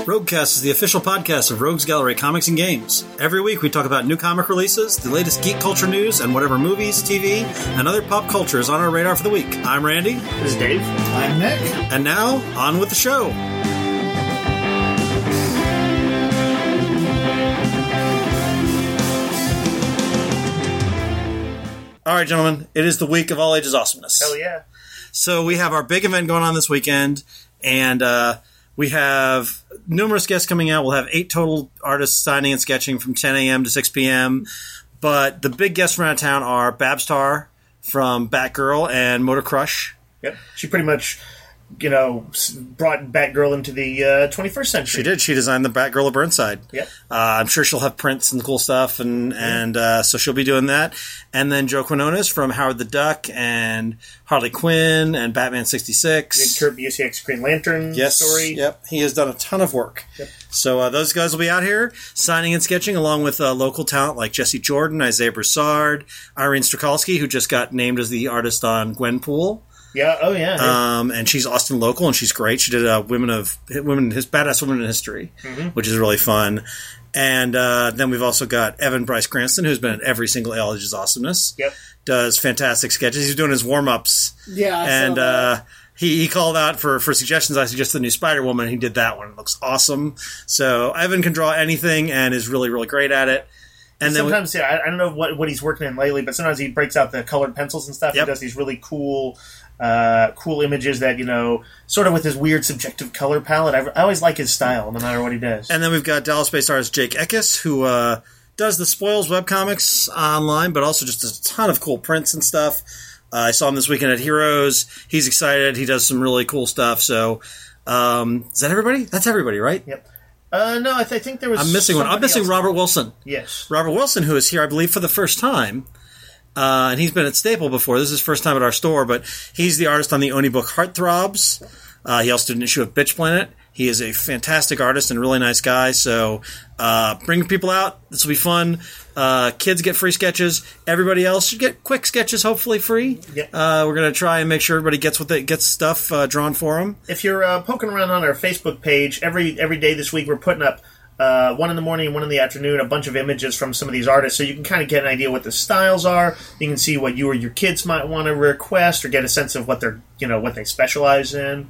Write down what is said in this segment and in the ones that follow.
Roguecast is the official podcast of Rogues Gallery Comics and Games. Every week we talk about new comic releases, the latest geek culture news, and whatever movies, TV, and other pop culture is on our radar for the week. I'm Randy. This is Dave. I'm Nick. And now, on with the show. All right, gentlemen, it is the week of All Ages Awesomeness. Hell yeah. So we have our big event going on this weekend, and we have numerous guests coming out. We'll have 8 total artists signing and sketching from 10 a.m. to 6 p.m. But the big guests from out of town are Babstar from Batgirl and Motor Crush. Yep. She pretty much, brought Batgirl into the 21st century. She did. She designed the Batgirl of Burnside. Yep. I'm sure she'll have prints and cool stuff, and so she'll be doing that. And then Joe Quinones from Howard the Duck and Harley Quinn and Batman 66. Kurt Busiek's Green Lantern story. Yep. He has done a ton of work. Yep. So those guys will be out here signing and sketching along with local talent like Jesse Jordan, Isaiah Broussard, Irene Strakalski, who just got named as the artist on Gwenpool. Yeah. Oh, yeah. And she's Austin local, and she's great. She did Badass Women in History, which is really fun. And then we've also got Evan Bryce Cranston, who's been at every single All Ages Awesomeness. Yep. Does fantastic sketches. He's doing his warm-ups. Yeah. And he called out for suggestions. I suggested the new Spider-Woman. He did that one. It looks awesome. So Evan can draw anything and is really, really great at it. And sometimes, I don't know what he's working in lately, but sometimes he breaks out the colored pencils and stuff. Yep. He does these really cool images that, sort of with his weird subjective color palette. I always like his style, no matter what he does. And then we've got Dallas-based artist Jake Eckes, who does the Spoils webcomics online, but also just a ton of cool prints and stuff. I saw him this weekend at Heroes. He's excited. He does some really cool stuff. So, is that everybody? That's everybody, right? Yep. No, I think there was... I'm missing one. I'm missing Robert Wilson. Yes. Robert Wilson, who is here, I believe, for the first time. And he's been at Staple before. This is his first time at our store, but he's the artist on the Oni book Heartthrobs. He also did an issue of Bitch Planet. He is a fantastic artist and a really nice guy, so bring people out. This will be fun. Kids get free sketches. Everybody else should get quick sketches, hopefully free. Yep. We're going to try and make sure everybody gets stuff drawn for them. If you're poking around on our Facebook page, every day this week we're putting up 1 in the morning and 1 in the afternoon, a bunch of images from some of these artists, so you can kind of get an idea what the styles are. You can see what you or your kids might want to request, or get a sense of what they're, what they specialize in.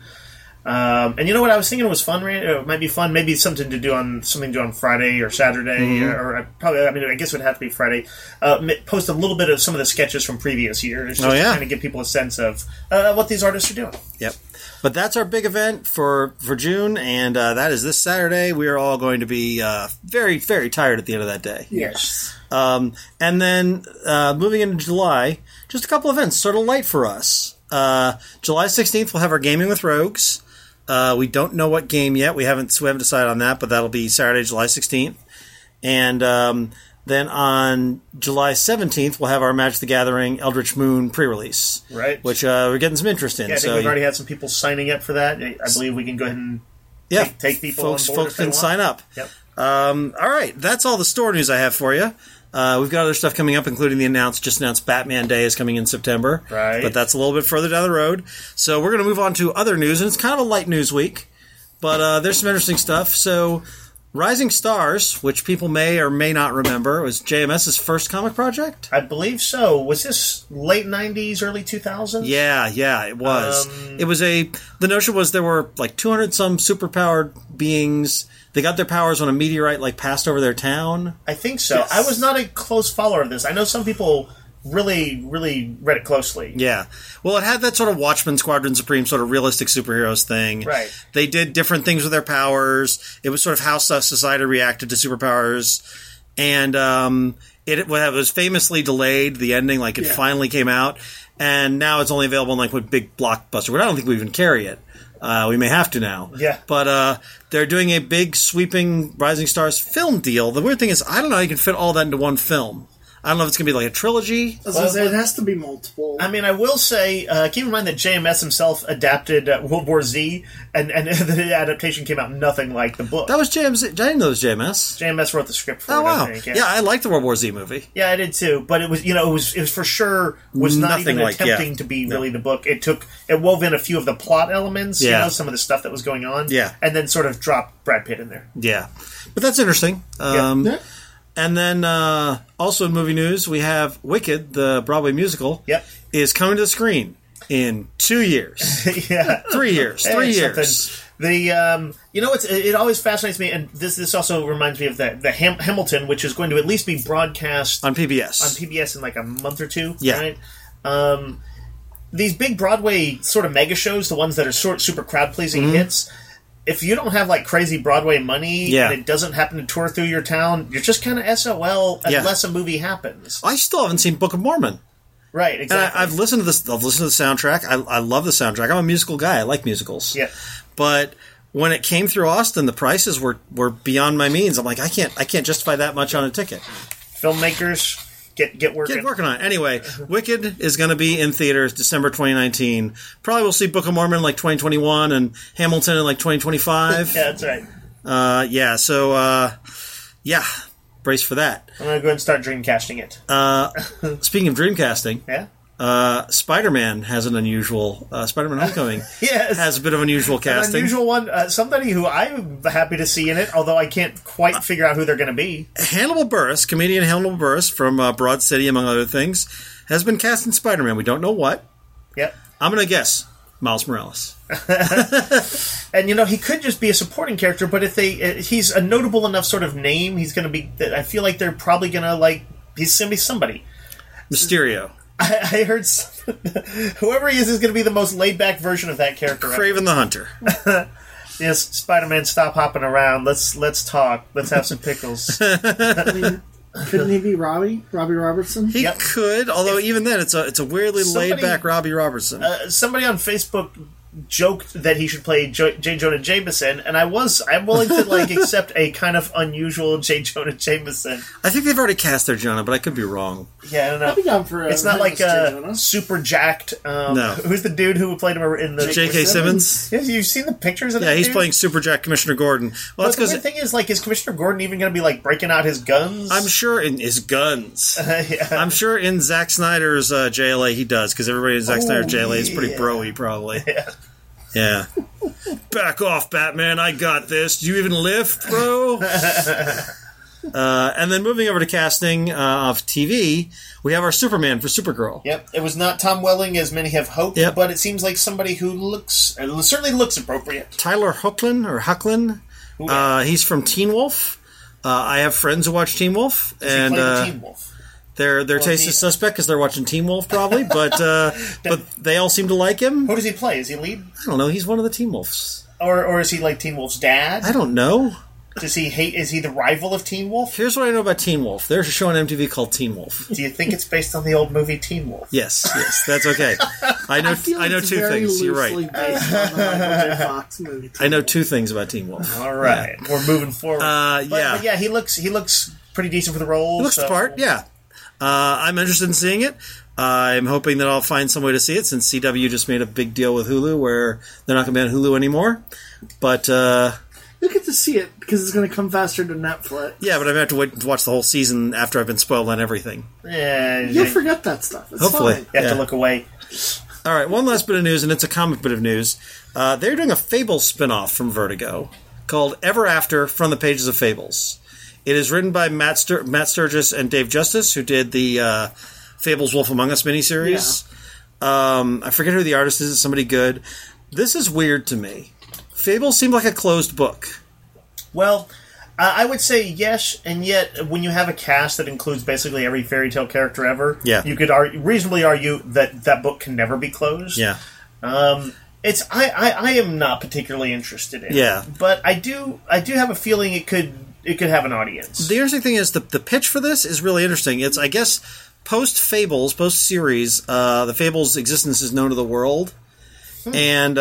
And you know what I was thinking was fun, Randy? It might be fun. Maybe something to do on Friday or Saturday, or probably. I mean, I guess it would have to be Friday. Post a little bit of some of the sketches from previous years, just to kind of give people a sense of what these artists are doing. Yep. But that's our big event for June, and that is this Saturday. We are all going to be very, very tired at the end of that day. Yes. And then moving into July, just a couple events, sort of light for us. July 16th, we'll have our Gaming with Rogues. We don't know what game yet. We haven't decided on that, but that'll be Saturday, July 16th. And then on July 17th, we'll have our Magic the Gathering Eldritch Moon pre-release. Right. Which we're getting some interest in. Yeah, I think we've already had some people signing up for that. I believe we can go ahead and take people on board. Folks can sign up. Yep. All right. That's all the store news I have for you. We've got other stuff coming up, including the just announced Batman Day is coming in September. Right. But that's a little bit further down the road. So we're going to move on to other news, and it's kind of a light news week. But there's some interesting stuff. So Rising Stars, which people may or may not remember, was JMS's first comic project? I believe so. Was this late 90s, early 2000s? Yeah, it was. The notion was there were like 200-some superpowered beings. They got their powers when a meteorite passed over their town. I think so. Yes. I was not a close follower of this. I know some people really, really read it closely. Yeah. Well, it had that sort of Watchmen, Squadron Supreme sort of realistic superheroes thing. Right. They did different things with their powers. It was sort of how society reacted to superpowers. And it was famously delayed, the ending. It finally came out. And now it's only available in with big blockbuster. But I don't think we even carry it. We may have to now. Yeah. But they're doing a big, sweeping Rising Stars film deal. The weird thing is, I don't know how you can fit all that into one film. I don't know if it's going to be like a trilogy. I was gonna say, it has to be multiple. I mean, I will say, keep in mind that JMS himself adapted World War Z, and the adaptation came out nothing like the book. That was JMS. I didn't know it was JMS. JMS wrote the script for Oh it, wow! I think. Yeah, I liked the World War Z movie. Yeah, I did too. But it was, it was for sure was not Nothing even like- attempting yeah. to be really the book. It wove in a few of the plot elements, Yeah. some of the stuff that was going on, Yeah. and then sort of dropped Brad Pitt in there. Yeah, but that's interesting. Yeah. And then also in movie news, we have Wicked, the Broadway musical, Yep. is coming to the screen in 2 years. Yeah. 3 years. Hey, 3 it's years. something. It always fascinates me, and this also reminds me of the Hamilton, which is going to at least be broadcast On PBS. on PBS in like a month or two. Yeah. Right? These big Broadway sort of mega shows, the ones that are super crowd pleasing hits. If you don't have like crazy Broadway money Yeah. and it doesn't happen to tour through your town, you're just kind of SOL unless a movie happens. I still haven't seen Book of Mormon. Right, And exactly. I've listened to this. I've listened to the soundtrack. I love the soundtrack. I'm a musical guy. I like musicals. Yeah. But when it came through Austin, the prices were beyond my means. I'm like, I can't justify that much on a ticket. Filmmakers, get working. Get working on it. Anyway, Wicked is going to be in theaters December 2019. Probably we'll see Book of Mormon in like 2021 and Hamilton in like 2025. Yeah, that's right. Brace for that. I'm going to go ahead and start dreamcasting it. Speaking of dreamcasting, Yeah? Spider-Man has an unusual... Spider-Man Homecoming Yes. has a bit of unusual An casting. unusual one. Somebody who I'm happy to see in it, although I can't quite figure out who they're going to be. Hannibal Buress, comedian Hannibal Buress from Broad City, among other things, has been cast in Spider-Man. We don't know what. Yep. I'm going to guess Miles Morales. And, he could just be a supporting character, but if he's a notable enough sort of name, he's going to be... I feel like they're probably going to, he's going to be somebody. Mysterio. I heard whoever he is going to be the most laid-back version of that character. Kraven the Hunter. Yes, Spider-Man, stop hopping around. Let's talk. Let's have some pickles. Couldn't he be Robbie Robertson? He Yep. could, although even then, it's a weirdly Somebody- laid-back Robbie Robertson. Somebody on Facebook joked that he should play J. Jonah Jameson, and I'm willing to accept a kind of unusual J. Jonah Jameson. I think they've already cast their Jonah, but I could be wrong. Yeah, I don't know. I'd be down for It's not like Jonah. super jacked. No. Who's the dude who played him in the J.K. Simmons? Yeah, you've seen the pictures of that Yeah, he's dude? playing Super Jack Commissioner Gordon. Well, But that's the weird because thing is, is Commissioner Gordon even going to be breaking out his guns? I'm sure in his guns. Yeah. I'm sure in Zack Snyder's JLA he does, because everybody in Zack Snyder's JLA is pretty yeah. bro-y, probably. Yeah. Back off, Batman. I got this. Do you even lift, bro? And then moving over to casting of TV, we have our Superman for Supergirl. Yep, it was not Tom Welling as many have hoped, Yep. but it seems like somebody who certainly looks appropriate. Tyler Hoechlin. He's from Teen Wolf. I have friends who watch Teen Wolf, He and played the Teen Wolf. their taste is suspect because they're watching Teen Wolf, probably. But they all seem to like him. Who does he play? Is he lead, I don't know. He's one of the Teen Wolves. or is he like Teen Wolf's dad? I don't know. Does he hate? Is he the rival of Teen Wolf? Here's what I know about Teen Wolf. There's a show on MTV called Teen Wolf. Do you think it's based on the old movie Teen Wolf? Yes, that's okay. I know it's two very things. You're loosely right. based on the Michael J. Fox movie. I know two things about Teen Wolf. All right, we're moving forward. Yeah. But yeah, he looks pretty decent for the role. He looks the part, yeah. I'm interested in seeing it. I'm hoping that I'll find some way to see it, since CW just made a big deal with Hulu where they're not going to be on Hulu anymore. But You'll get to see it because it's going to come faster to Netflix. yeah, but I'm going to have to wait to watch the whole season after I've been spoiled on everything. Yeah, You'll forget that stuff. It's Hopefully. fine. you have Yeah. to look away. All right, one last bit of news, and it's a comic bit of news. They're doing a Fables spin-off from Vertigo called Ever After from the Pages of Fables. It is written by Matt Sturgis and Dave Justice, who did the Fables Wolf Among Us miniseries. I forget who the artist is. It's somebody good. This is weird to me. Fables seemed like a closed book. Well, I would say yes, and yet when you have a cast that includes basically every fairy tale character ever, Yeah. you could reasonably argue that book can never be closed. Yeah. It's I am not particularly interested in Yeah. it, but I do have a feeling it could have an audience. The interesting thing is the pitch for this is really interesting. It's, I guess, post-Fables, post-series, the Fables' existence is known to the world. And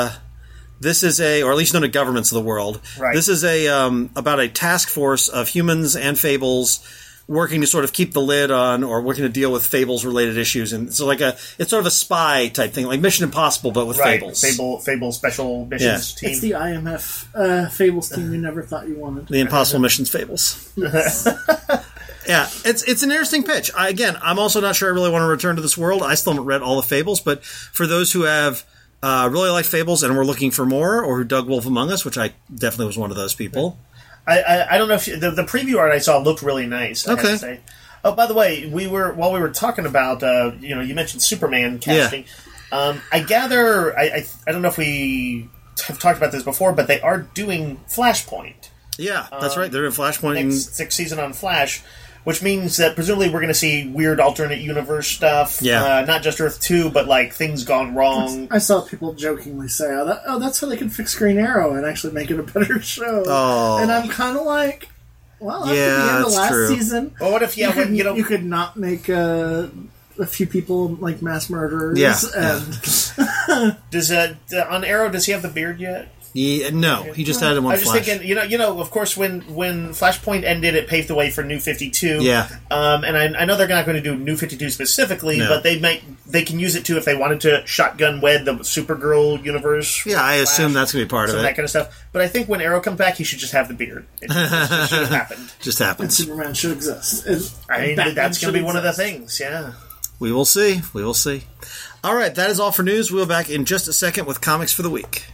this is or at least known to governments of the world. Right. This is about a task force of humans and Fables working to sort of keep the lid on, or working to deal with Fables-related issues. And so it's sort of a spy type thing, like Mission Impossible, but with Fables. Fable Special Missions team. It's the IMF Fables team you never thought you wanted. The Impossible Missions Fables. Yeah, it's an interesting pitch. I'm also not sure I really want to return to this world. I still haven't read all the Fables, but for those who have really liked Fables and were looking for more, or who dug Wolf Among Us, which I definitely was one of those people. I don't know if the preview art I saw looked really nice. I have to say. Oh, by the way, while we were talking about you mentioned Superman casting. Yeah. I gather I don't know if we have talked about this before, but they are doing Flashpoint. Yeah, that's right. They're in Flashpoint. Next 6th season on Flash. Which means that presumably we're going to see weird alternate universe stuff. Yeah. Not just Earth 2, but like things gone wrong. I saw people jokingly say, that's how they can fix Green Arrow and actually make it a better show. Oh. And I'm kind of like, well, after the end of last season, well, what if you could not make a few people like mass murderers? Yeah. And does on Arrow, does he have the beard yet? No, he just had it in one I was Flash. just thinking, of course, when Flashpoint ended, it paved the way for New 52. Yeah. And I know they're not going to do New 52 specifically, but they can use it too if they wanted to shotgun wed the Supergirl universe. Yeah, I assume that's going to be part of it. That kind of stuff. But I think when Arrow comes back, he should just have the beard. It should have happened. Just happens. And Superman should exist. That's going to be one of the things, yeah. We will see. We will see. All right, that is all for news. We'll be back in just a second with Comics for the Week.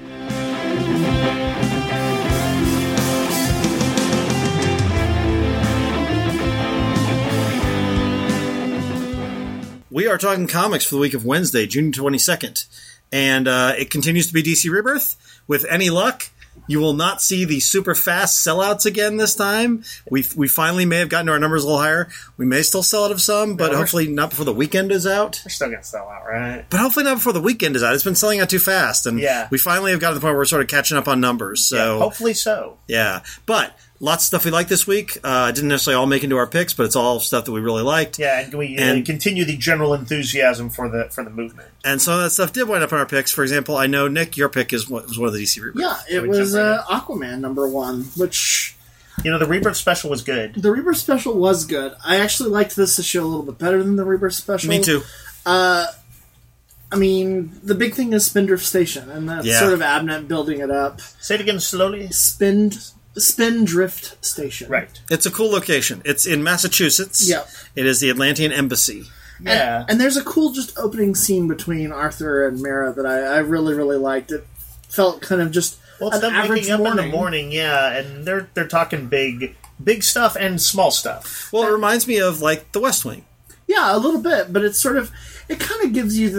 We are talking comics for the week of Wednesday, June 22nd. And it continues to be DC Rebirth. With any luck, you will not see the super fast sellouts again this time. We finally may have gotten our numbers a little higher. We may still sell out of some, but hopefully not before the weekend is out. We're still going to sell out, right? But hopefully not before the weekend is out. It's been selling out too fast. And we finally have got to the point where we're sort of catching up on numbers. So hopefully so. Yeah. But lots of stuff we like this week. Didn't necessarily all make into our picks, but it's all stuff that we really liked. Yeah, and we continue the general enthusiasm for the movement. And some of that stuff did wind up in our picks. For example, I know, Nick, your pick was one of the DC Rebirth. Yeah, it was Aquaman #1, which... the Rebirth special was good. The Rebirth special was good. I actually liked this issue a little bit better than the Rebirth special. Me too. I mean, the big thing is Spindrift Station, and that's sort of Abnett building it up. Say it again slowly. Spindrift Station. Right. It's a cool location. It's in Massachusetts. Yep. It is the Atlantean Embassy. Yeah. And there's a cool just opening scene between Arthur and Mara that I really, really liked. It felt kind of just it's an them average waking up morning. in the morning, and they're talking big stuff and small stuff. Well, it reminds me of, like, The West Wing. Yeah, a little bit, but it's sort of... It kind of gives you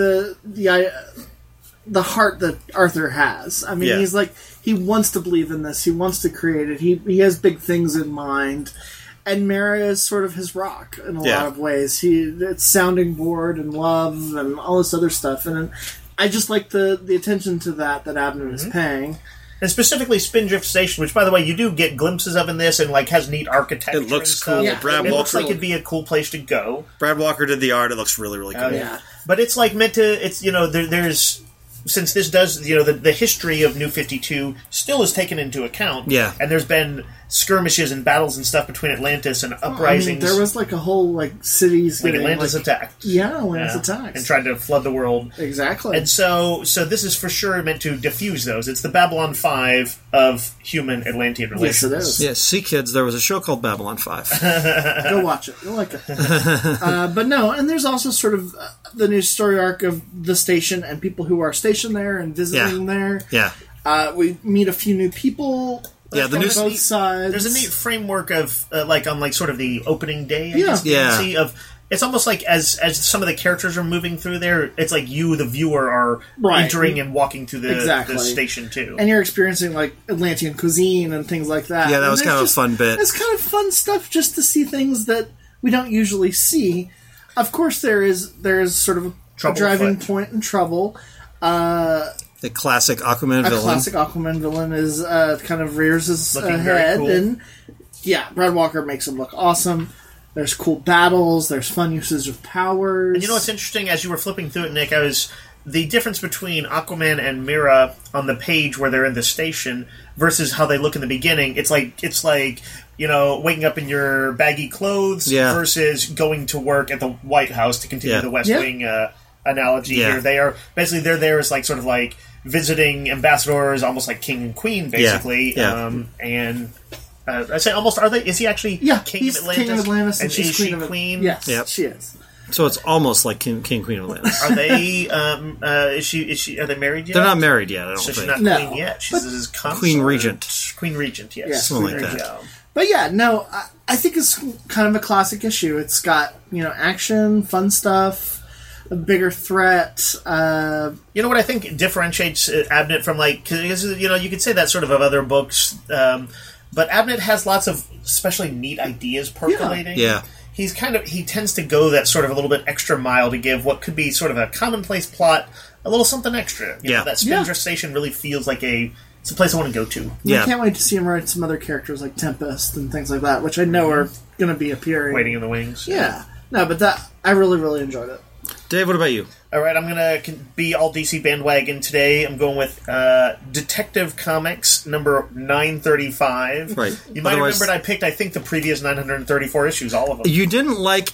the heart that Arthur has. I mean, he's like... He wants to believe in this. He wants to create it. He has big things in mind. And Mara is sort of his rock in a lot of ways. It's sounding board and love and all this other stuff. And I just like the attention to that Abnett is paying. And specifically Spindrift Station, which, by the way, you do get glimpses of in this and, like, has neat architecture. It looks and stuff. cool. Yeah. Brad it Walker looks like it'd be a cool place to go. Brad Walker did the art. It looks really, really cool. Yeah. But it's, like, meant to... It's, there's... Since this does, the history of New 52 still is taken into account. Yeah. And there's been skirmishes and battles and stuff between Atlantis and uprisings. I mean, there was like a whole cities like getting Atlantis attacked. Yeah, Atlantis attacked. And tried to flood the world. Exactly. And so this is for sure meant to diffuse those. It's the Babylon 5 of human Atlantean relations. Yes, it is. Yes, see, kids, there was a show called Babylon 5. Go watch it. You'll like it. But no, and there's also sort of the new story arc of the station and people who are stationed there and visiting there. Yeah. We meet a few new people. Yeah, the new both sides. There's a neat framework of on sort of the opening day. I Yeah. guess you can see it's almost like as some of the characters are moving through there, it's like you, the viewer, are entering and walking through the station too, and you're experiencing like Atlantean cuisine and things like that. Yeah, that was kind of a fun bit. It's kind of fun stuff just to see things that we don't usually see. Of course, there is sort of a driving point in Trouble. The classic Aquaman villain. A classic Aquaman villain is kind of rears his Looking head, very cool. and Brad Walker makes him look awesome. There's cool battles. There's fun usage of powers. And you know what's interesting? As you were flipping through it, Nick, I was the difference between Aquaman and Mera on the page where they're in the station versus how they look in the beginning, it's like waking up in your baggy clothes versus going to work at the White House, to continue the West Wing analogy here. They're there as like sort of like visiting ambassadors, almost like king and queen, basically. And I say almost, are they? Is he actually king of Atlantis? King of Atlantis, and she's queen of queen? Yes, she is. So it's almost like King Queen of Atlantis. Are they? Is she? Are they married yet? They're not married yet. I don't so think. She's not queen yet. She's his consort. Queen Regent. Queen Regent. Yes. Yeah, something like that. But yeah, no, I think it's kind of a classic issue. It's got action, fun stuff, a bigger threat. You know what I think differentiates Abnett from because you could say that sort of other books, but Abnett has lots of especially neat ideas percolating. Yeah. He tends to go that sort of a little bit extra mile to give what could be sort of a commonplace plot a little something extra. You know, that Spindrift Station really feels like it's a place I want to go to. I can't wait to see him write some other characters like Tempest and things like that, which I know are going to be appearing. Waiting in the wings. Yeah. No, but I really, really enjoyed it. Dave, what about you? All right, I'm going to be all DC bandwagon today. I'm going with Detective Comics number 935. Right. You might have remembered I picked, I think, the previous 934 issues, all of them. You didn't like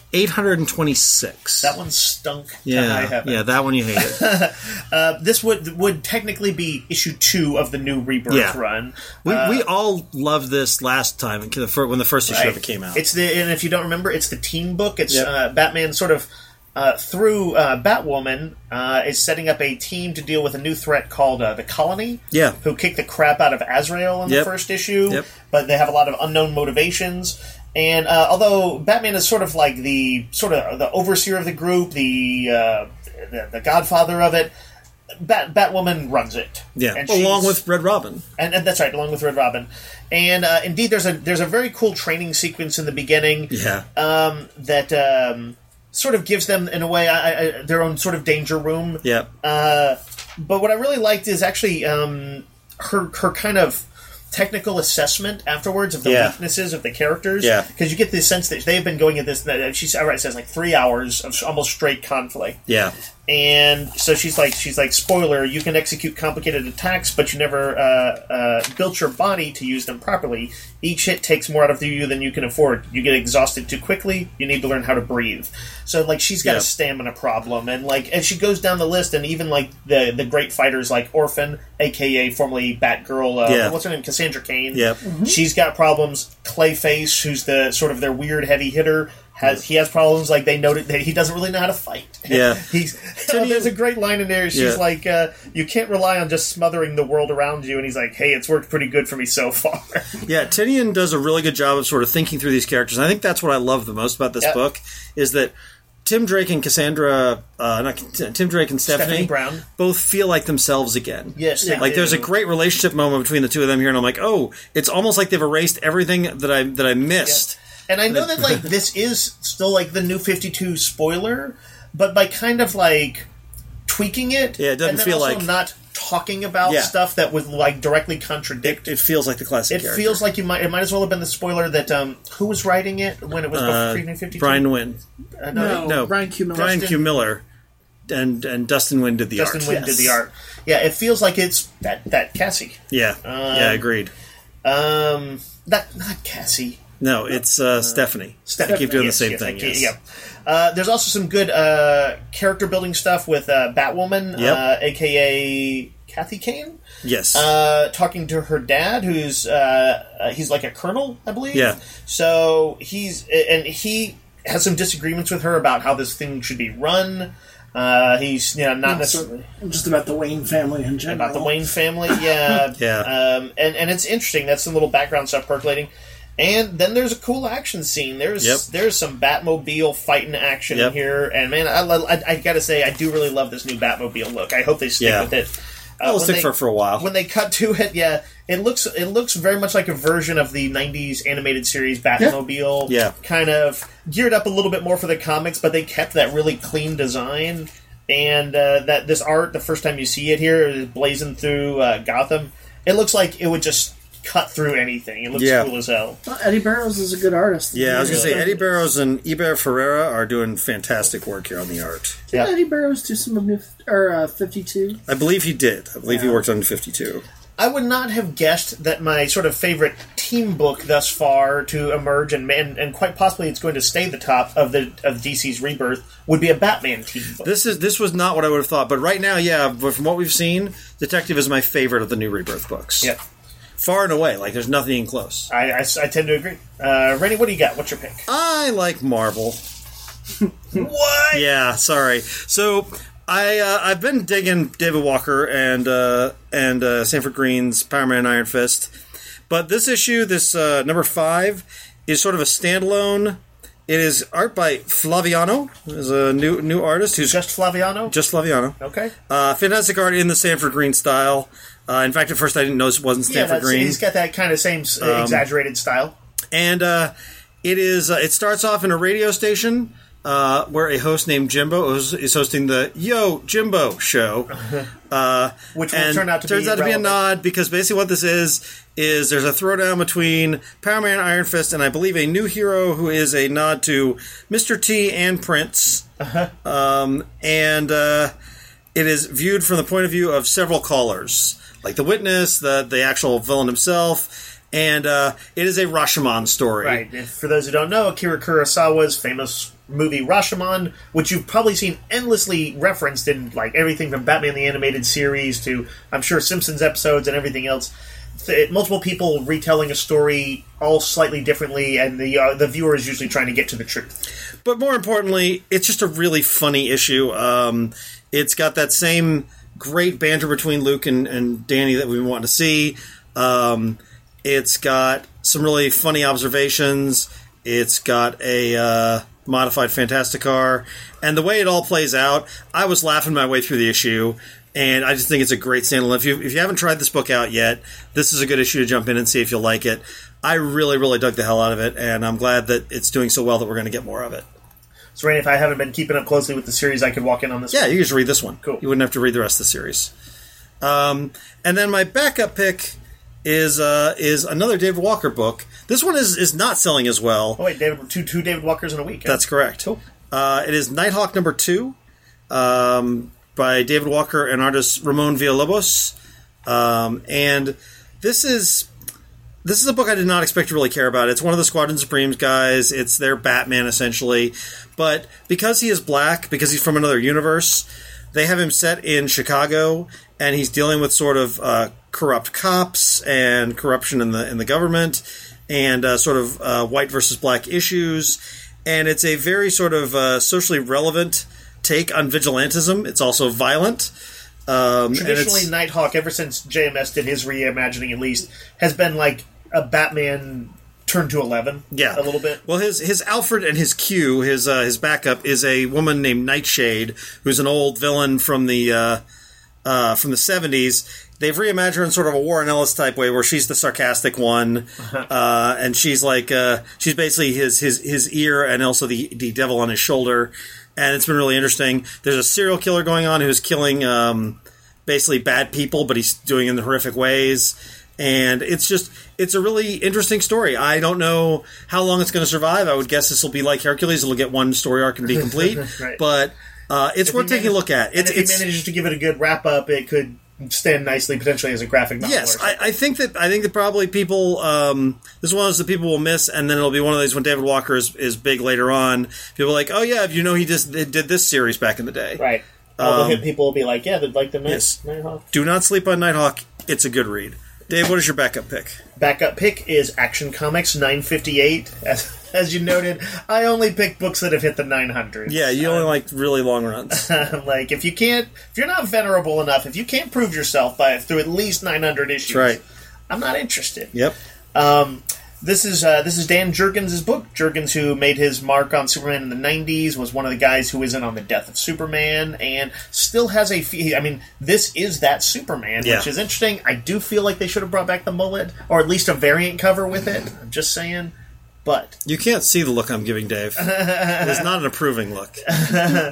826. That one stunk to high heaven. Yeah, that one you hated. This would technically be issue 2 of the new Rebirth run. We all loved this last time when the first issue of it came out. And if you don't remember, it's the team book. It's Batman sort of through Batwoman is setting up a team to deal with a new threat called the Colony, who kicked the crap out of Azrael in the first issue, but they have a lot of unknown motivations. And although Batman is sort of like the overseer of the group, the godfather of it, Batwoman runs it. Yeah, and along with Red Robin. And that's right, along with Red Robin. And indeed, there's a very cool training sequence in the beginning. That sort of gives them, in a way, their own sort of danger room. Yeah. But what I really liked is actually her kind of technical assessment afterwards of the weaknesses of the characters. Yeah. Because you get the sense that they've been going at this, she says like 3 hours of almost straight conflict. Yeah. And so she's like, spoiler, you can execute complicated attacks, but you never built your body to use them properly. Each hit takes more out of you than you can afford. You get exhausted too quickly. You need to learn how to breathe. So, she's got a stamina problem. And, as she goes down the list, and even, the great fighters like Orphan, a.k.a. formerly Batgirl, what's her name? Cassandra Cain. Yep. Mm-hmm. She's got problems. Clayface, who's the sort of their weird heavy hitter, he has problems. They noted that he doesn't really know how to fight. Yeah. There's a great line in there. She's like, you can't rely on just smothering the world around you. And he's like, hey, it's worked pretty good for me so far. Yeah, Tinian does a really good job of sort of thinking through these characters. And I think that's what I love the most about this book, is that Tim Drake and Cassandra, Tim Drake and Stephanie Brown, both feel like themselves again. Yes, they do. There's a great relationship moment between the two of them here, and I'm like, oh, it's almost like they've erased everything that I missed. Yep. And I know that this is still the New 52 spoiler, but by kind of tweaking it, it doesn't and then feel also not talking about stuff that would directly contradict. It feels like the classic. It feels like it might as well have been the spoiler that who was writing it when it was pre-New 52. Brian Wynn. No, Brian Q. Miller. Brian Q. Miller. And Dustin Wynn did the art. Dustin Wynn did the art. Yeah, it feels like it's that Cassie. Yeah. Agreed. Not Cassie. No, it's Stephanie. Stephanie. I keep doing the same thing. Yes. Yeah. There's also some good character building stuff with Batwoman, a.k.a. Kathy Kane. Yes. Talking to her dad, who's he's like a colonel, I believe. Yeah. So he has some disagreements with her about how this thing should be run. He's not necessarily just about the Wayne family in general. About the Wayne family, yeah. Yeah. And it's interesting. That's some little background stuff percolating. And then there's a cool action scene. There's some Batmobile fighting action in here, and man, I gotta say, I do really love this new Batmobile look. I hope they stick with it. We'll stick for a while. When they cut to it, it looks very much like a version of the '90s animated series Batmobile. Yeah. Kind of geared up a little bit more for the comics, but they kept that really clean design. And this art, the first time you see it here, is blazing through Gotham. It looks like it would just cut through anything. It looks cool as hell. Well, Eddie Barrows is a good artist. Yeah, I was going to say, Eddie Barrows and Iber Ferreira are doing fantastic work here on the art. Did Eddie Barrows do some of New 52? I believe he did. I believe he worked on 52. I would not have guessed that my sort of favorite team book thus far to emerge, and quite possibly it's going to stay the top of DC's Rebirth, would be a Batman team book. This was not what I would have thought, but right now, yeah, from what we've seen, Detective is my favorite of the new Rebirth books. Yep. Far and away, like there's nothing even close. I tend to agree. Rainey, what do you got? What's your pick? I like Marvel. What? Yeah, sorry. So I've been digging David Walker and Sanford Green's Power Man and Iron Fist, but this issue, this number 5, is sort of a standalone. It is art by Flaviano, who's a new artist who's just Flaviano. Just Flaviano. Okay. Fantastic art in the Sanford Green style. In fact, at first I didn't know it wasn't Sanford Green. He's got that kind of same exaggerated style. And it starts off in a radio station where a host named Jimbo is hosting the Yo Jimbo show, which will turn out to be a nod, because basically what this is there's a throwdown between Power Man and Iron Fist and I believe a new hero who is a nod to Mr. T and Prince. It is viewed from the point of view of several callers, like the witness, the actual villain himself, and it is a Rashomon story. Right. And for those who don't know, Akira Kurosawa's famous movie Rashomon, which you've probably seen endlessly referenced in like everything from Batman the Animated Series to, I'm sure, Simpsons episodes and everything else. Multiple people retelling a story all slightly differently, and the viewer is usually trying to get to the truth. But more importantly, it's just a really funny issue. It's got that same great banter between Luke and Danny that we want to see. It's got some really funny observations. It's got a modified Fantasticar. And the way it all plays out, I was laughing my way through the issue. And I just think it's a great standalone. If you haven't tried this book out yet, this is a good issue to jump in and see if you'll like it. I really, really dug the hell out of it, and I'm glad that it's doing so well that we're going to get more of it. So, Rainey, if I haven't been keeping up closely with the series, I could walk in on this one? Yeah, you just read this one. Cool. You wouldn't have to read the rest of the series. And then my backup pick is another David Walker book. This one is not selling as well. Oh, wait, two David Walkers in a week. Huh? That's correct. Cool. It is Nighthawk number 2. By David Walker and artist Ramon Villalobos. And this is a book I did not expect to really care about. It's one of the Squadron Supremes guys. It's their Batman, essentially. But because he is black, because he's from another universe, they have him set in Chicago, and he's dealing with sort of corrupt cops and corruption in the government, and sort of white versus black issues. And it's a very sort of socially relevant take on vigilantism. It's also violent. Traditionally, Nighthawk, ever since JMS did his reimagining, at least, has been like a Batman turned to 11. Yeah, a little bit. Well, his Alfred and his Q, his backup, is a woman named Nightshade, who's an old villain from the 70s. They've reimagined her in sort of a Warren Ellis type way, where she's the sarcastic one, and she's like she's basically his ear and also the devil on his shoulder. And it's been really interesting. There's a serial killer going on who's killing basically bad people, but he's doing it in horrific ways. And it's a really interesting story. I don't know how long it's going to survive. I would guess this will be like Hercules. It'll get one story arc and be complete. Right. But it's worth taking a look at. If he manages to give it a good wrap-up, it could stand nicely potentially as a graphic novel. Yes, I think that probably people this is one of those that people will miss, and then it'll be one of those when David Walker is big later on. People are like, oh yeah, you know he just did this series back in the day, right? All the people will be like, yeah, they'd like the Nighthawk. Do not sleep on Nighthawk. It's a good read. Dave, what is your backup pick? Backup pick is Action Comics 958. As you noted, I only pick books that have hit the 900. Yeah, you only like really long runs. Like, if you're not venerable enough, if you can't prove yourself through at least 900 issues, right. I'm not interested. Yep. This is Dan Jurgens' book. Jurgens, who made his mark on Superman in the 90s, was one of the guys who was in on the Death of Superman, and still has this is that Superman, which is interesting. I do feel like they should have brought back the mullet, or at least a variant cover with it. I'm just saying. But you can't see the look I'm giving Dave. It is not an approving look.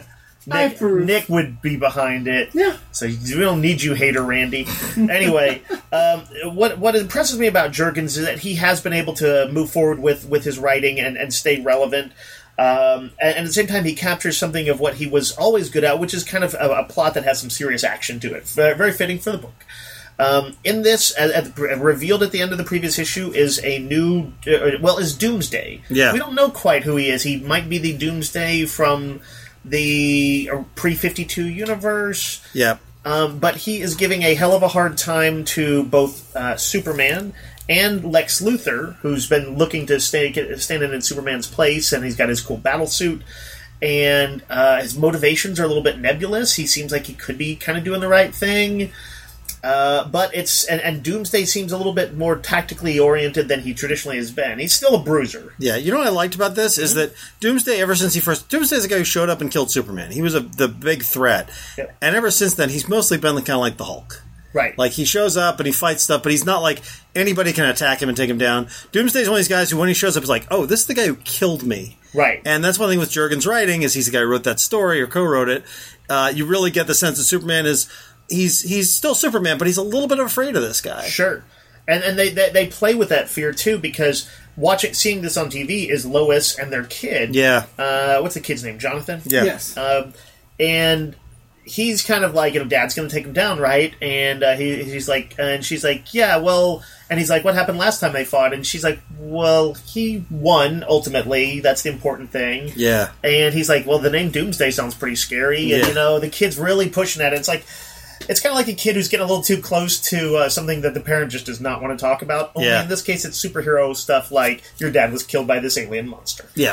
Nick would be behind it. Yeah. So we don't need you, hater Randy. Anyway, what impresses me about Jurgens is that he has been able to move forward with his writing and stay relevant. And at the same time, he captures something of what he was always good at, which is kind of a plot that has some serious action to it. Very fitting for the book. In this, revealed at the end of the previous issue, is a new... is Doomsday. Yeah. We don't know quite who he is. He might be the Doomsday from the pre-52 universe. Yeah. But he is giving a hell of a hard time to both Superman and Lex Luthor, who's been looking to stand in Superman's place, and he's got his cool battle suit. And his motivations are a little bit nebulous. He seems like he could be kind of doing the right thing. But it's and Doomsday seems a little bit more tactically oriented than he traditionally has been. He's still a bruiser. Yeah, you know what I liked about this is that Doomsday, ever since Doomsday's the guy who showed up and killed Superman. He was the big threat, Yep. and ever since then, he's mostly been kind of like the Hulk. Right. Like, he shows up and he fights stuff, but he's not like anybody can attack him and take him down. Doomsday's one of these guys who, when he shows up, is like, oh, this is the guy who killed me. Right. And that's one thing with Jurgens' writing, is he's the guy who wrote that story or co-wrote it. You really get the sense that Superman is... He's still Superman, but he's a little bit afraid of this guy. Sure. And they play with that fear, too, because seeing this on TV is Lois and their kid. Yeah. What's the kid's name? Jonathan? Yeah. Yes. And he's kind of like, Dad's going to take him down, right? And he's like, and she's like, yeah, well, and he's like, what happened last time they fought? And she's like, well, he won, ultimately. That's the important thing. Yeah. And he's like, well, the name Doomsday sounds pretty scary. And, the kid's really pushing at it. It's like, it's kind of like a kid who's getting a little too close to something that the parent just does not want to talk about. Only in this case, it's superhero stuff like your dad was killed by this alien monster. Yeah.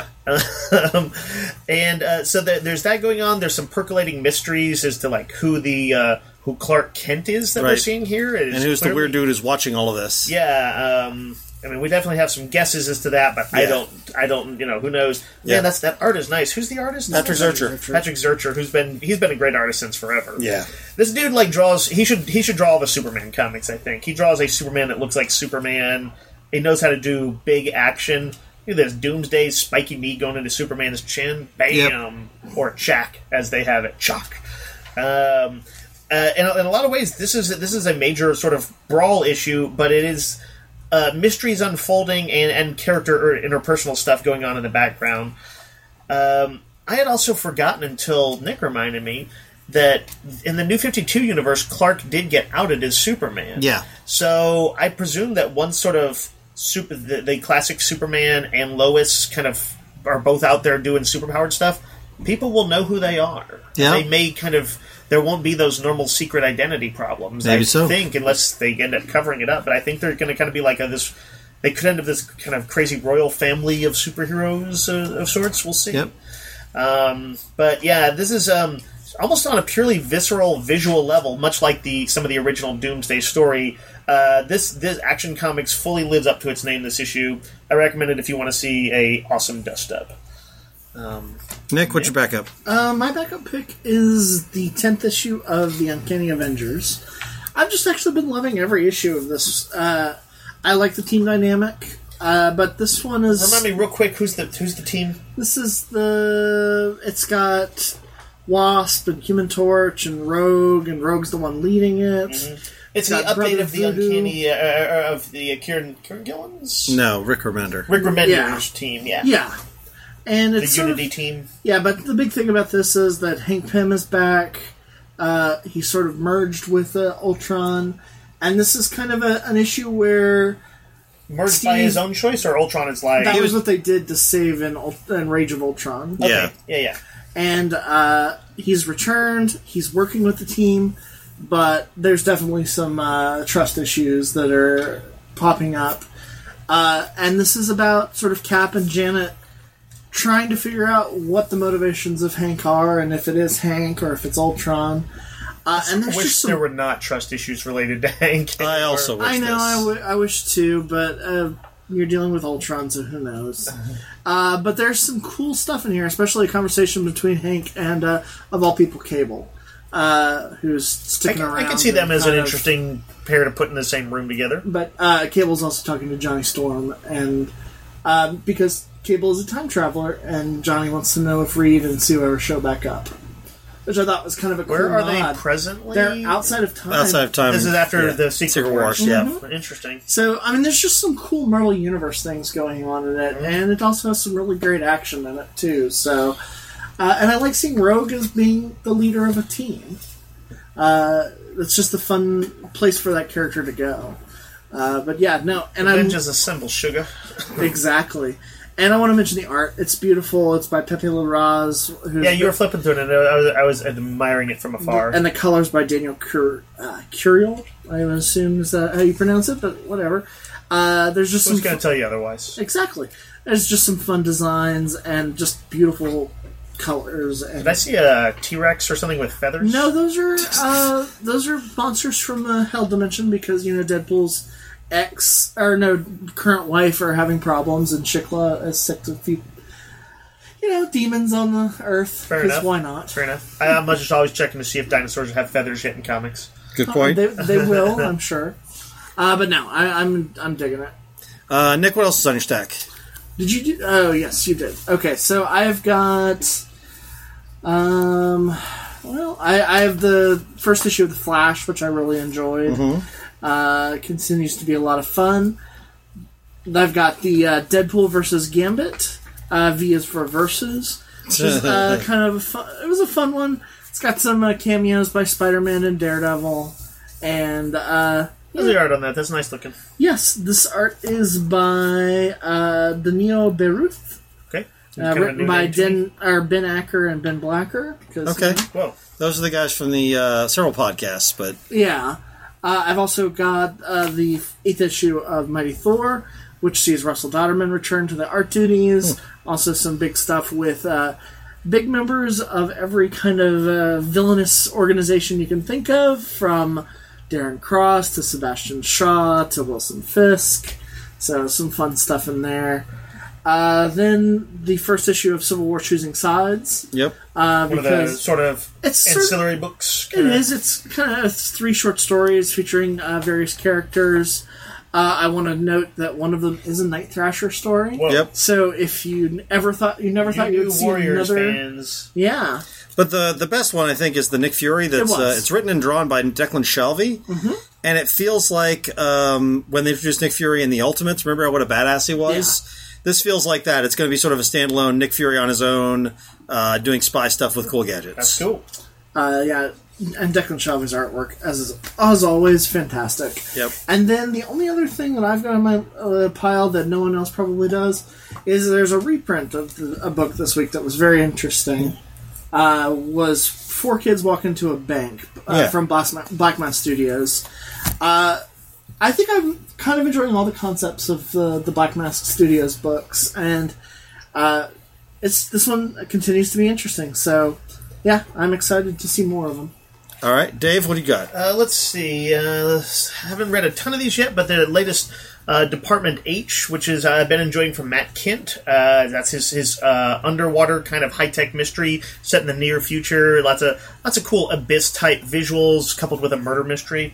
So there's that going on. There's some percolating mysteries as to like who Clark Kent is that we're seeing here. And who's the weird dude who's watching all of this. Yeah. We definitely have some guesses as to that, but I don't, who knows? Yeah. Man, that art is nice. Who's the artist? Patrick Zurcher. Patrick Zurcher, he's been a great artist since forever. Yeah. This dude he should draw all the Superman comics, I think. He draws a Superman that looks like Superman. He knows how to do big action. Look at this, Doomsday, spiky meat going into Superman's chin. Bam! Yep. Or Chack, as they have it. Chalk. In a lot of ways, this is a major sort of brawl issue, but it is... mysteries unfolding and character or interpersonal stuff going on in the background. I had also forgotten until Nick reminded me that in the New 52 universe, Clark did get outed as Superman. Yeah. So I presume that once sort of the classic Superman and Lois kind of are both out there doing superpowered stuff, people will know who they are. Yeah. They may kind of... There won't be those normal secret identity problems, Maybe so. think, unless they end up covering it up. But I think they're going to kind of be like they could end up this kind of crazy royal family of superheroes of sorts. We'll see. Yep. But yeah, this is almost on a purely visceral, visual level, much like some of the original Doomsday story. This Action Comics fully lives up to its name this issue. I recommend it if you want to see a awesome dust-up. Nick, what's your backup? My backup pick is the 10th issue of the Uncanny Avengers. I've just actually been loving every issue of this. I like the team dynamic, but this one is... Remind me real quick, who's the team? This is It's got Wasp and Human Torch and Rogue's the one leading it. Mm-hmm. It's the update of the Uncanny... of the Kieran Gillen's? No, Rick Remender. Rick Remender's team, yeah. Yeah. And it's the Unity team. Yeah, but the big thing about this is that Hank Pym is back. He's sort of merged with Ultron. And this is kind of an issue where... Merged by his own choice, or Ultron is like... That was what they did to save in Rage of Ultron. Okay. Yeah. And he's returned. He's working with the team. But there's definitely some trust issues that are popping up. And this is about sort of Cap and Janet trying to figure out what the motivations of Hank are, and if it is Hank or if it's Ultron. And I wish there were not trust issues related to Hank. I also wish I know, I wish too, but you're dealing with Ultron, so who knows. But there's some cool stuff in here, especially a conversation between Hank and, of all people, Cable, who's sticking around. I can see them as an interesting pair to put in the same room together. But Cable's also talking to Johnny Storm, and because Cable is a time traveler, and Johnny wants to know if Reed and Sue ever show back up. which I thought was kind of a cool Where are nod. they presently? They're outside of time. Outside of time. This is after the Secret Wars. Yeah. Interesting. So, I mean, there's just some cool Marvel Universe things going on in it, and it also has some really great action in it, too. So, and I like seeing Rogue as being the leader of a team. It's just a fun place for that character to go. But yeah, no. And Avenge is a symbol, sugar. Exactly. And I want to mention the art. It's beautiful. It's by Pepe Larraz. Yeah, you were flipping through it, and I was admiring it from afar. And the colors by Daniel Curiel, I would assume is that how you pronounce it, but whatever. There's just Who's going to tell you otherwise? Exactly. There's just some fun designs and just beautiful colors. And Did I see a T-Rex or something with feathers? No, those are monsters from the Hell Dimension because Deadpool's current wife are having problems, and Shikla is sick to feed demons on the Earth. Fair enough. Why not? Fair enough. I'm just always checking to see if dinosaurs have feathers yet in comics. Good point. They will, I'm sure. But no, I'm digging it. Nick, what else is on your stack? Did you do? Oh, yes, you did. Okay, so I've got. I have the first issue of The Flash, which I really enjoyed. Continues to be a lot of fun. I've got the Deadpool versus Gambit. V is for Versus. Which is kind of it was a fun one. It's got some cameos by Spider-Man and Daredevil. And, How's the art on that? That's nice looking. yes, this art is by Danilo Beruth. Okay. Written by Ben Acker and Ben Blacker. Okay. Whoa. Those are the guys from the several podcasts, but... Yeah. I've also got the 8th issue of Mighty Thor, which sees Russell Dodderman return to the art duties. Also some big stuff with big members of every kind of villainous organization you can think of, from Darren Cross to Sebastian Shaw to Wilson Fisk. So some fun stuff in there. Then the first issue of Civil War Choosing Sides. Yep. One of the sort of ancillary books. It is. It's kind of 3 short stories featuring various characters. I want to note that one of them is a Night Thrasher story. Whoa. Yep. So if you never thought you would see Warriors another, fans. yeah. But the best one, I think, is the Nick Fury. That's it's written and drawn by Declan Shalvey, and it feels like when they introduced Nick Fury in the Ultimates. Remember what a badass he was? Yeah. This feels like that. It's going to be sort of a standalone Nick Fury on his own, doing spy stuff with cool gadgets. That's cool. Yeah, and Declan Shalvey's artwork, as always, fantastic. Yep. And then the only other thing that I've got on my pile that no one else probably does is there's a reprint of a book this week that was very interesting. Was 4 kids walk into a bank from Black Mass Studios. I think I'm kind of enjoying all the concepts of the Black Mask Studios books, and this one continues to be interesting. So, yeah, I'm excited to see more of them. All right, Dave, what do you got? Let's see. Haven't read a ton of these yet, but the latest Department H, which is I've been enjoying from Matt Kint. That's his underwater kind of high-tech mystery set in the near future. Lots of cool abyss type visuals coupled with a murder mystery.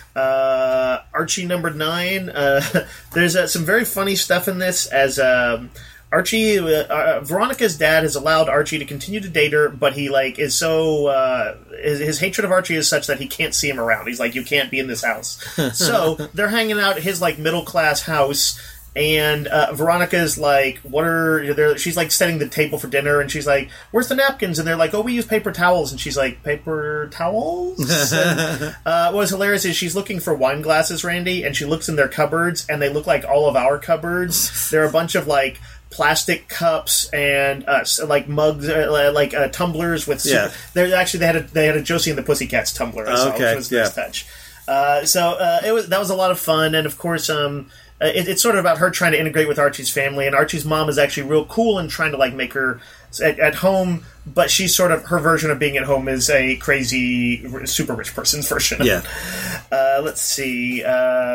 Archie number 9. There's some very funny stuff in this as Archie, Veronica's dad has allowed Archie to continue to date her, but he is so his hatred of Archie is such that he can't see him around. He's like, you can't be in this house. So they're hanging out at his middle class house. And Veronica's like, she's setting the table for dinner, and she's like, where's the napkins? And they're like, oh, we use paper towels. And she's like, paper towels? And, what was hilarious is she's looking for wine glasses, Randy, and she looks in their cupboards, and they look like all of our cupboards. There are a bunch of plastic cups and mugs, tumblers with. They had a Josie and the Pussycats tumbler, which was a nice touch. That was a lot of fun, and of course, it's sort of about her trying to integrate with Archie's family, and Archie's mom is actually real cool and trying to make her at home, but she's sort of, her version of being at home is a crazy super rich person's version. Yeah. Let's see.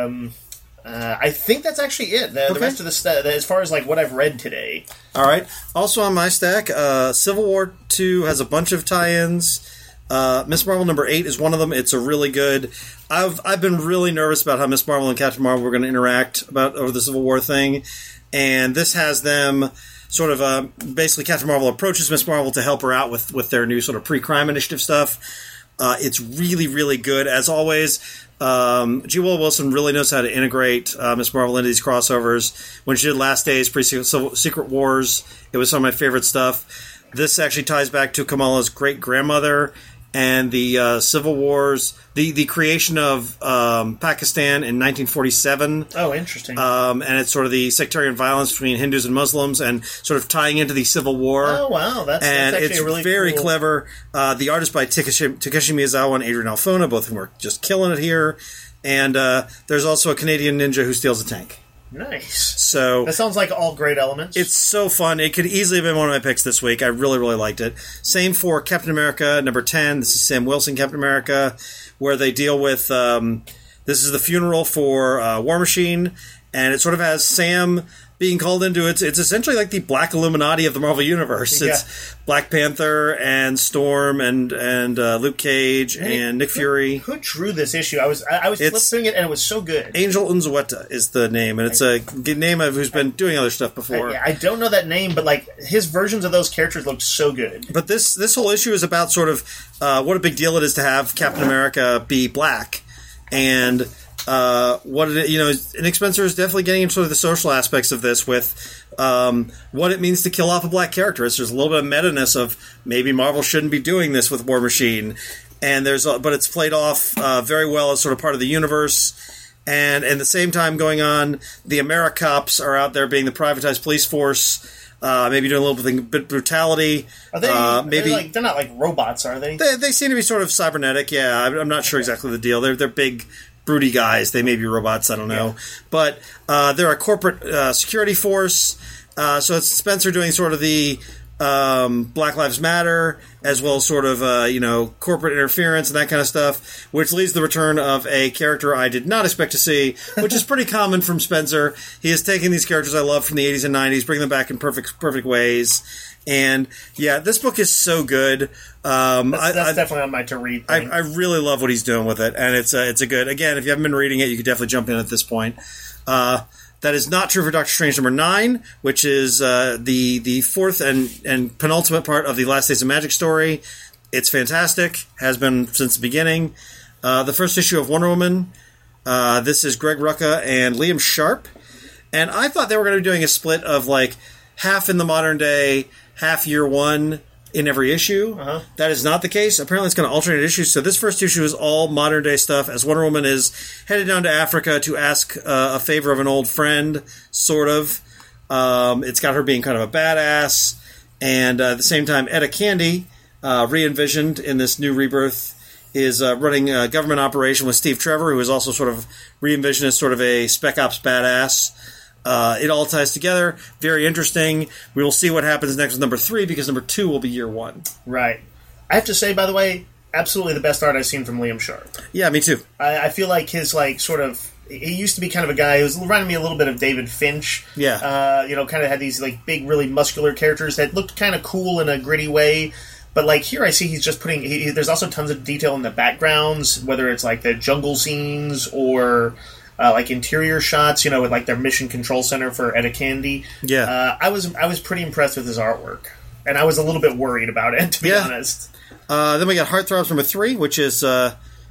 I think that's actually it. The rest of the stuff, as far as what I've read today. All right. Also on my stack, Civil War 2 has a bunch of tie-ins. Miss Marvel number 8 is one of them. It's a really good. I've been really nervous about how Miss Marvel and Captain Marvel were going to interact over the Civil War thing, and this has them sort of basically Captain Marvel approaches Miss Marvel to help her out with their new sort of pre-crime initiative stuff. It's really, really good. As always, G. Willow Wilson really knows how to integrate Miss Marvel into these crossovers. When she did Last Days, Secret Wars, it was some of my favorite stuff. This actually ties back to Kamala's great-grandmother and the Civil Wars, the creation of Pakistan in 1947. Oh, interesting. And it's sort of the sectarian violence between Hindus and Muslims and sort of tying into the Civil War. Oh, wow. That's actually it's a really very cool... clever. The artist by Takeshi Miyazawa and Adrian Alfona, both of whom are just killing it here. And there's also a Canadian ninja who steals a tank. Nice. So that sounds like all great elements. It's so fun. It could easily have been one of my picks this week. I really, really liked it. Same for Captain America, number 10. This is Sam Wilson, Captain America, where they deal with... this is the funeral for War Machine, and it sort of has Sam being called into it. It's essentially like the Black Illuminati of the Marvel Universe. Yeah. It's Black Panther and Storm and Luke Cage and Nick Fury. Who drew this issue? I was flipping it, and it was so good. Angel Unzueta is the name, and it's a name of who's been doing other stuff before. I don't know that name, but like his versions of those characters look so good. But this whole issue is about sort of what a big deal it is to have Captain America be black, and Nick Spencer is definitely getting into sort of the social aspects of this with what it means to kill off a black character. There's a little bit of meta-ness of maybe Marvel shouldn't be doing this with War Machine, and but it's played off very well as sort of part of the universe. And at the same time going on, the AmeriCops are out there being the privatized police force, maybe doing a little bit of brutality. Are they? They're not like robots, are they? They seem to be sort of cybernetic. Yeah, I'm not sure exactly the deal. They're big, broody guys. They may be robots. I don't know. Yeah. But they're a corporate security force. So it's Spencer doing sort of the Black Lives Matter, as well as sort of corporate interference and that kind of stuff, which leads to the return of a character I did not expect to see, which is pretty common from Spencer. He is taking these characters I love from the 80s and 90s, bringing them back in perfect ways. And yeah, this book is so good. That's definitely on my to read. I really love what he's doing with it, and it's a good. Again, if you haven't been reading it, you could definitely jump in at this point. That is not true for Doctor Strange number 9, which is the fourth and penultimate part of the Last Days of Magic story. It's fantastic, has been since the beginning. The first issue of Wonder Woman. This is Greg Rucka and Liam Sharp, and I thought they were going to be doing a split of like half in the modern day, half year one in every issue. Uh-huh. That is not the case. Apparently it's going to alternate issues. So this first issue is all modern day stuff as Wonder Woman is headed down to Africa to ask a favor of an old friend, sort of. It's got her being kind of a badass. And at the same time, Etta Candy, re-envisioned in this new rebirth, is running a government operation with Steve Trevor, who is also sort of re-envisioned as sort of a Spec Ops badass. It all ties together. Very interesting. We will see what happens next with number 3, because number 2 will be year 1. Right. I have to say, by the way, absolutely the best art I've seen from Liam Sharp. Yeah, me too. I feel like his, like, sort of... He used to be kind of a guy who was reminding me a little bit of David Finch. Yeah. Kind of had these, like, big, really muscular characters that looked kind of cool in a gritty way. But, like, here I see he's just putting... there's also tons of detail in the backgrounds, whether it's, like, the jungle scenes or... like interior shots, with like their mission control center for Etta Candy. Yeah, I was pretty impressed with his artwork, and I was a little bit worried about it, to be honest. Then we got Heartthrobs number 3, which is has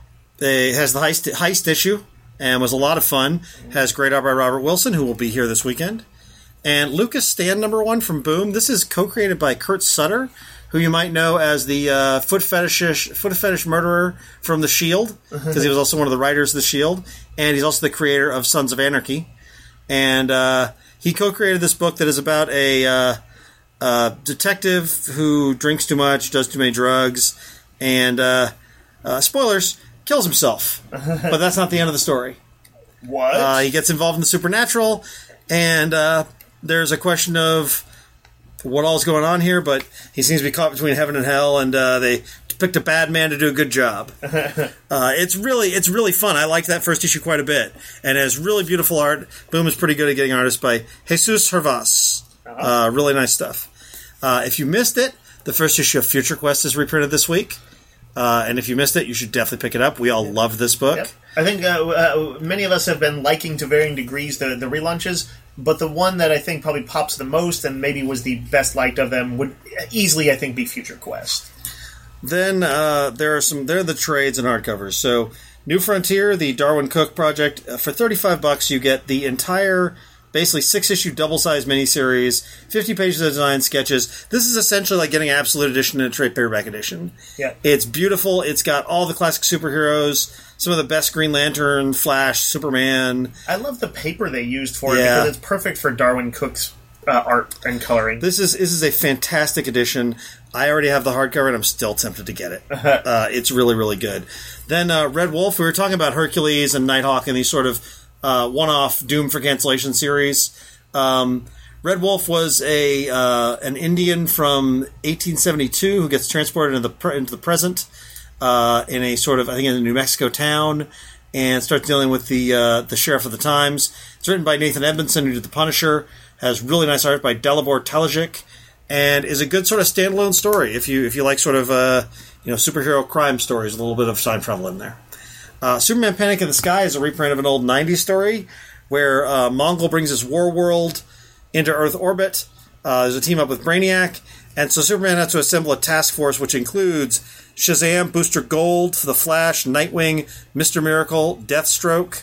the heist issue and was a lot of fun. Has great art by Robert Wilson, who will be here this weekend, and Lucas Stan number 1 from Boom. This is co-created by Kurt Sutter, who you might know as the foot fetish murderer from The Shield, because he was also one of the writers of The Shield, and he's also the creator of Sons of Anarchy. And he co-created this book that is about a detective who drinks too much, does too many drugs, and, spoilers, kills himself. But that's not the end of the story. What? He gets involved in the supernatural, and there's a question of what all is going on here, but he seems to be caught between heaven and hell, and they picked a bad man to do a good job. It's really fun. I like that first issue quite a bit, and it has really beautiful art. Boom is pretty good at getting artists by Jesus Hervas. Really nice stuff. If you missed it, the first issue of Future Quest is reprinted this week, and if you missed it, you should definitely pick it up. We all love this book. I think many of us have been liking to varying degrees the relaunches, but the one that I think probably pops the most and maybe was the best liked of them would easily, I think, be Future Quest. Then there are the trades and hardcovers. So New Frontier, the Darwin Cook project, for $35 you get the entire, basically 6-issue double-sized miniseries, 50 pages of design sketches. This is essentially like getting an Absolute Edition and a trade paperback edition. Yeah, it's beautiful. It's got all the classic superheroes, some of the best Green Lantern, Flash, Superman. I love the paper they used for it because it's perfect for Darwin Cook's art and coloring. This is a fantastic edition. I already have the hardcover, and I'm still tempted to get it. It's really, really good. Then Red Wolf, we were talking about Hercules and Nighthawk and these sort of one-off Doom for Cancellation series. Red Wolf was an Indian from 1872 who gets transported into the present in a sort of, I think, in a New Mexico town, and starts dealing with the sheriff of the times. It's written by Nathan Edmondson, who did The Punisher. Has really nice art by Dalibor Telejic, and is a good sort of standalone story if you like sort of superhero crime stories, a little bit of time travel in there. Superman Panic in the Sky is a reprint of an old 90s story where Mongol brings his war world into Earth orbit. There's a team up with Brainiac, and so Superman has to assemble a task force which includes Shazam, Booster Gold, The Flash, Nightwing, Mr. Miracle, Deathstroke,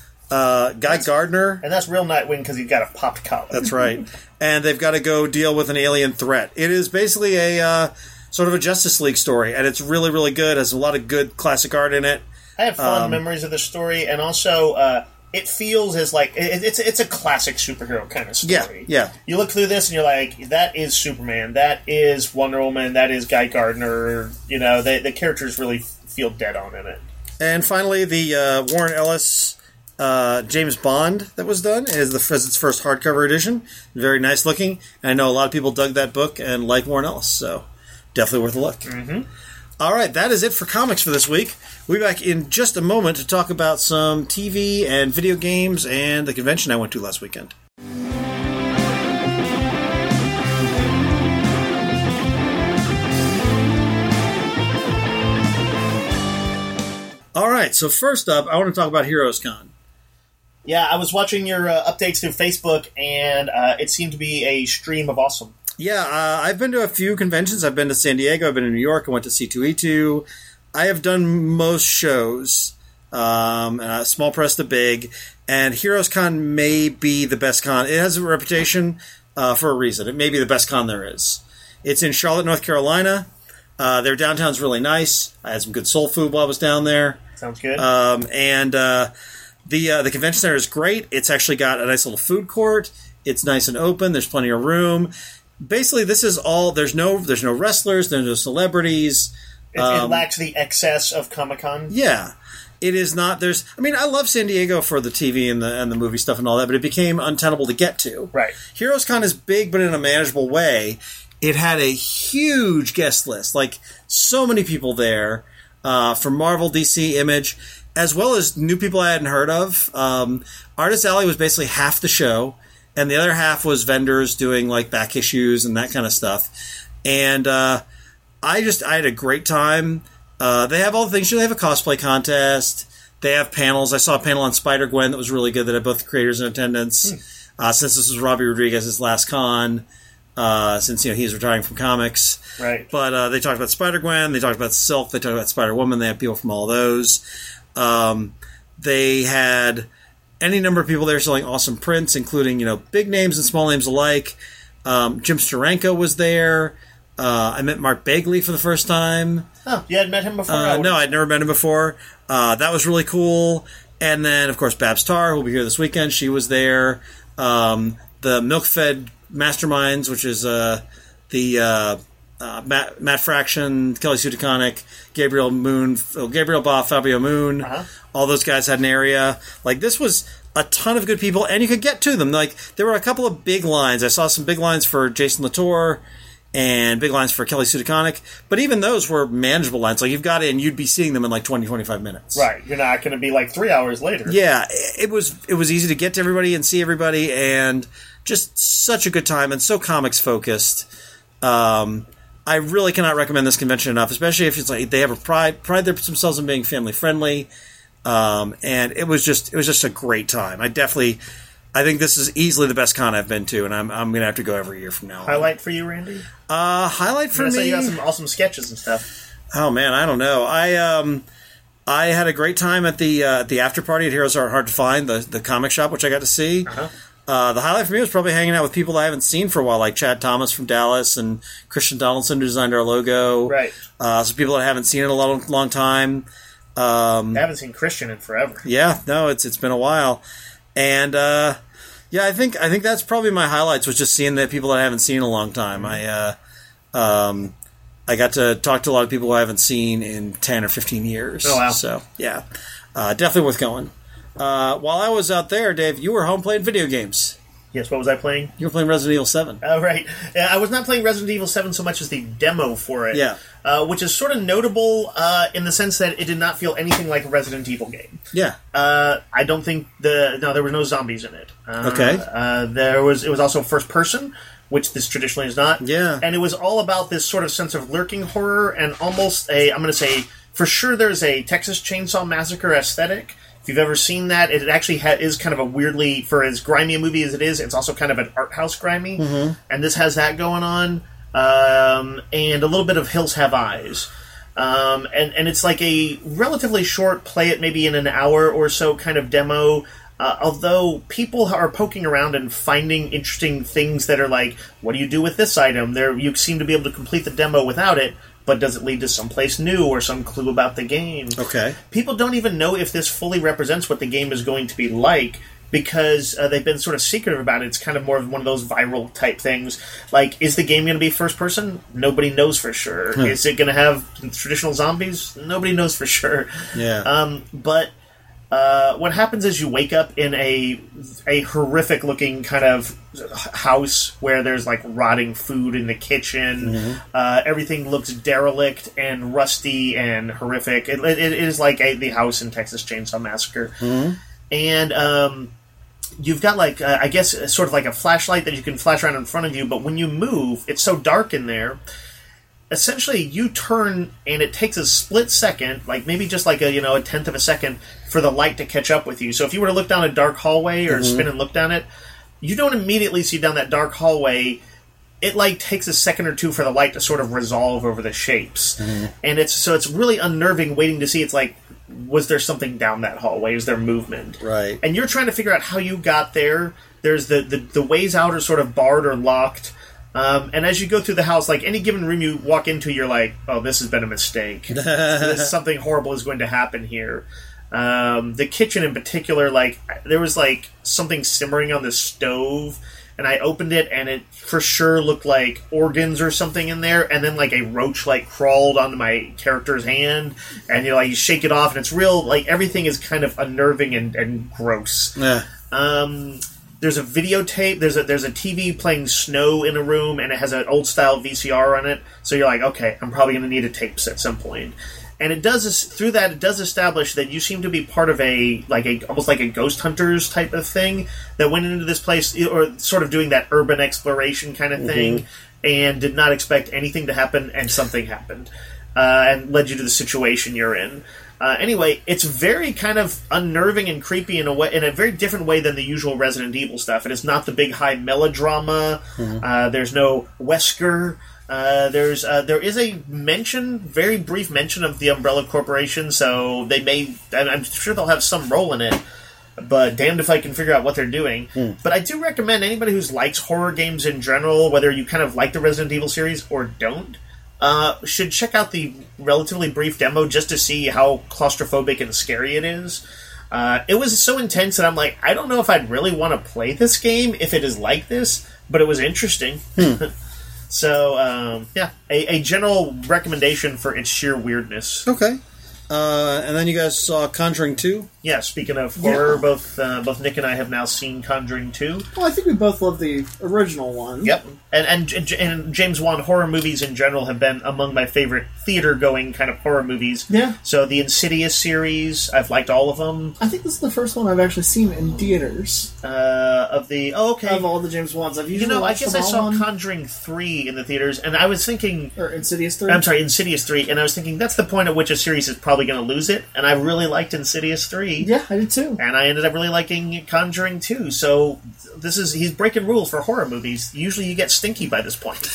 Guy Gardner. And that's real Nightwing because he's got a popped collar. That's right. And they've got to go deal with an alien threat. It is basically a sort of a Justice League story, and it's really, really good. It has a lot of good classic art in it. I have fond memories of the story, and also it feels as like it's a classic superhero kind of story. Yeah. You look through this and you're like, that is Superman, that is Wonder Woman, that is Guy Gardner. You know, the characters really feel dead on in it. And finally, the Warren Ellis James Bond that was done is its first hardcover edition. Very nice looking. And I know a lot of people dug that book and like Warren Ellis, so definitely worth a look. Mm-hmm. All right, that is it for comics for this week. We'll be back in just a moment to talk about some TV and video games and the convention I went to last weekend. All right, so first up, I want to talk about Heroes Con. Yeah, I was watching your updates through Facebook, and it seemed to be a stream of awesome. Yeah, I've been to a few conventions. I've been to San Diego. I've been to New York. I went to C2E2. I have done most shows, small press to big, and Heroes Con may be the best con. It has a reputation for a reason. It may be the best con there is. It's in Charlotte, North Carolina. Their downtown's really nice. I had some good soul food while I was down there. Sounds good. The convention center is great. It's actually got a nice little food court. It's nice and open. There's plenty of room. Basically, this is all. There's no wrestlers. There's no celebrities. It lacks the excess of Comic-Con. Yeah, it is not. I love San Diego for the TV and the movie stuff and all that, but it became untenable to get to. Right. Heroes Con is big, but in a manageable way. It had a huge guest list, like so many people there from Marvel, DC, Image, as well as new people I hadn't heard of. Artist Alley was basically half the show, and the other half was vendors doing like back issues and that kind of stuff. And I had a great time. They have all the things. They have a cosplay contest. They have panels. I saw a panel on Spider-Gwen that was really good that had both the creators in attendance. Since this was Robbie Rodriguez's last con. Since he's retiring from comics, right? But they talked about Spider-Gwen, they talked about Silk, they talked about Spider-Woman. They had people from all those. They had any number of people there selling awesome prints, including big names and small names alike. Jim Steranko was there. I met Mark Bagley for the first time. Oh, you hadn't met him before? No, I'd never met him before. That was really cool. And then, of course, Babs Tarr, who will be here this weekend. She was there. The Milk-Fed Masterminds, which is Matt Fraction, Kelly Sue DeConnick, Gabriel Ba, Fabio Moon. All those guys had an area. Like, this was a ton of good people, and you could get to them. Like, there were a couple of big lines. I saw some big lines for Jason Latour and big lines for Kelly Sue DeConnick, but even those were manageable lines. Like, you've got in, you'd be seeing them in like 20, 25 minutes. Right. You're not going to be like 3 hours later. Yeah, it was easy to get to everybody and see everybody, and just such a good time and so comics focused. I really cannot recommend this convention enough, especially if it's like they have a pride themselves in being family friendly. And it was just a great time. I think this is easily the best con I've been to, and I'm going to have to go every year from now on. Highlight for you, Randy? Highlight for me? You got some awesome sketches and stuff. Oh man, I don't know. I had a great time at the after party at Heroes Aren't Hard to Find, the comic shop, which I got to see. The highlight for me was probably hanging out with people I haven't seen for a while, like Chad Thomas from Dallas and Christian Donaldson, who designed our logo. Right. Some people that I haven't seen in a long time. I haven't seen Christian in forever. Yeah, no, it's been a while, and I think that's probably my highlights, was just seeing the people that I haven't seen in a long time. I got to talk to a lot of people who I haven't seen in 10 or 15 years. Oh, wow. So, yeah. Definitely worth going. While I was out there, Dave, you were home playing video games. Yes, what was I playing? You were playing Resident Evil 7. Oh, right. I was not playing Resident Evil 7 so much as the demo for it. Yeah. Which is sort of notable in the sense that it did not feel anything like a Resident Evil game. Yeah. I don't think there were no zombies in it. Okay. It was also first person, which this traditionally is not. Yeah. And it was all about this sort of sense of lurking horror and almost I'm going to say, for sure there's a Texas Chainsaw Massacre aesthetic. If you've ever seen that, it actually is kind of a weirdly, for as grimy a movie as it is, it's also kind of an art house grimy. Mm-hmm. And this has that going on. And a little bit of Hills Have Eyes. And it's like a relatively short, play it maybe in an hour or so kind of demo. Although people are poking around and finding interesting things that are like, what do you do with this item? You seem to be able to complete the demo without it, but does it lead to someplace new or some clue about the game? Okay. People don't even know if this fully represents what the game is going to be like, because they've been sort of secretive about it. It's kind of more of one of those viral type things. Like, is the game going to be first person? Nobody knows for sure. Is it going to have traditional zombies? Nobody knows for sure. Yeah. But what happens is you wake up in a horrific looking kind of house where there's like rotting food in the kitchen. Mm-hmm. Everything looks derelict and rusty and horrific. It is like the house in Texas Chainsaw Massacre. Mm-hmm. And you've got like I guess sort of like a flashlight that you can flash around in front of you, but when you move, it's so dark in there. Essentially, you turn, and it takes a split second, like maybe just like a tenth of a second, for the light to catch up with you. So if you were to look down a dark hallway or spin and look down it, you don't immediately see down that dark hallway. It like takes a second or two for the light to sort of resolve over the shapes, and it's really unnerving waiting to see. It's like, was there something down that hallway? Is there movement? Right. And you're trying to figure out how you got there. There's the ways out are sort of barred or locked. And as you go through the house, like any given room you walk into, you're like, oh, this has been a mistake. Something horrible is going to happen here. The kitchen in particular, like, there was like something simmering on the stove, and I opened it, and it for sure looked like organs or something in there, and then like a roach like crawled onto my character's hand, and you shake it off, and it's real, like everything is kind of unnerving and gross. Yeah. There's a videotape. There's a TV playing Snow in a room, and it has an old style VCR on it. So you're like, okay, I'm probably going to need a tapes at some point. And it does establish that you seem to be part of almost like a ghost hunters type of thing that went into this place, or sort of doing that urban exploration kind of thing, and did not expect anything to happen, and something happened, and led you to the situation you're in. Anyway, it's very kind of unnerving and creepy in a very different way than the usual Resident Evil stuff. It is not the big high melodrama. There's no Wesker. There is a very brief mention of the Umbrella Corporation, so I'm sure they'll have some role in it. But damned if I can figure out what they're doing. But I do recommend anybody who likes horror games in general, whether you kind of like the Resident Evil series or don't, should check out the relatively brief demo just to see how claustrophobic and scary it is. It was so intense that I'm like, I don't know if I'd really want to play this game if it is like this, but it was interesting. So, a general recommendation for its sheer weirdness. Okay. And then you guys saw Conjuring 2? Yeah, speaking of horror, both Nick and I have now seen Conjuring 2. Well, I think we both love the original one. Yep. And James Wan horror movies in general have been among my favorite theater-going kind of horror movies. Yeah. So the Insidious series, I've liked all of them. I think this is the first one I've actually seen in theaters. Of all the James Wans. I've usually I guess I saw Conjuring 3 in the theaters, and I was thinking... Or Insidious 3? I'm sorry, Insidious 3, and I was thinking that's the point at which a series is probably going to lose it, and I really liked Insidious 3. Yeah, I did too. And I ended up really liking Conjuring 2, so he's breaking rules for horror movies. Usually you get stinky by this point.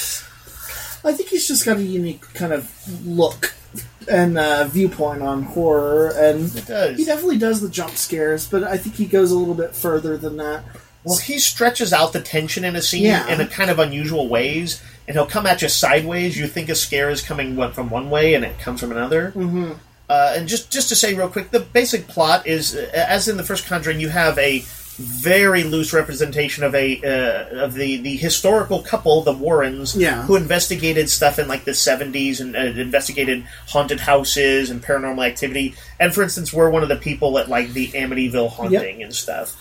I think he's just got a unique kind of look and viewpoint on horror, and it does. He definitely does the jump scares, but I think he goes a little bit further than that. Well, he stretches out the tension in a scene in a kind of unusual ways, and he'll come at you sideways. You think a scare is coming from one way, and it comes from another. Mm-hmm. And just to say real quick, the basic plot is, as in the first Conjuring, you have a very loose representation of the historical couple, the Warrens, who investigated stuff in like the 70s and investigated haunted houses and paranormal activity. And for instance, we're one of the people at like the Amityville haunting and stuff.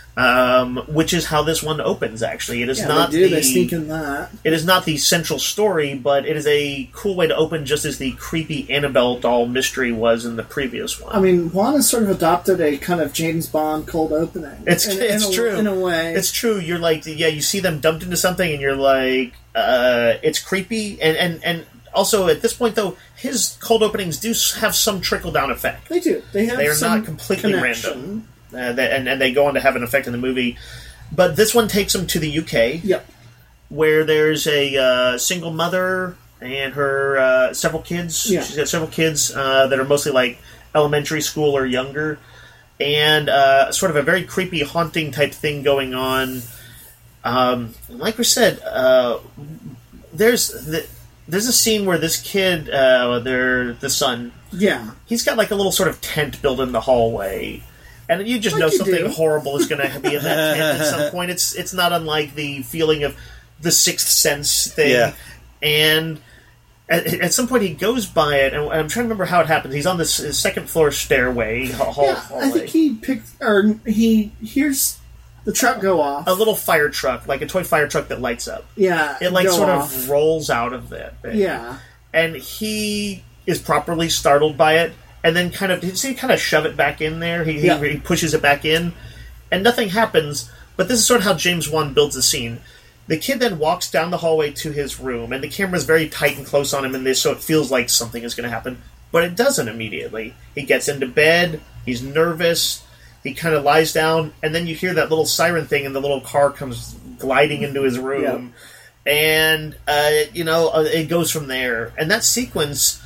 Which is how this one opens. Actually, it is not they sneak in that. It is not the central story, but it is a cool way to open, just as the creepy Annabelle doll mystery was in the previous one. I mean, Juan has sort of adopted a kind of James Bond cold opening. It's true in a way. It's true. You're like, you see them dumped into something, and you're like, it's creepy, and also, at this point, though, his cold openings do have some trickle-down effect. They do. They are not completely connection. Random. And they go on to have an effect in the movie. But this one takes them to the UK, where there's a single mother and her several kids. Yeah. She's got several kids that are mostly like elementary school or younger. And sort of a very creepy, haunting type thing going on. Like we said, there's a scene where this kid, the son, he's got like a little sort of tent built in the hallway. And you just know something horrible is going to be in that tent at some point. It's not unlike the feeling of the Sixth Sense thing. Yeah. And at some point he goes by it, and I'm trying to remember how it happens. He's on this second floor stairway. Hallway. I think he hears the truck go off. A little fire truck, like a toy fire truck that lights up. Yeah. It like sort of rolls out of it. Yeah. And he is properly startled by it. And then kind of shove it back in there. He pushes it back in, and nothing happens. But this is sort of how James Wan builds the scene. The kid then walks down the hallway to his room, and the camera's very tight and close on him, so it feels like something is going to happen. But it doesn't immediately. He gets into bed. He's nervous. He kind of lies down, and then you hear that little siren thing, and the little car comes gliding into his room. Yeah. And it goes from there. And that sequence,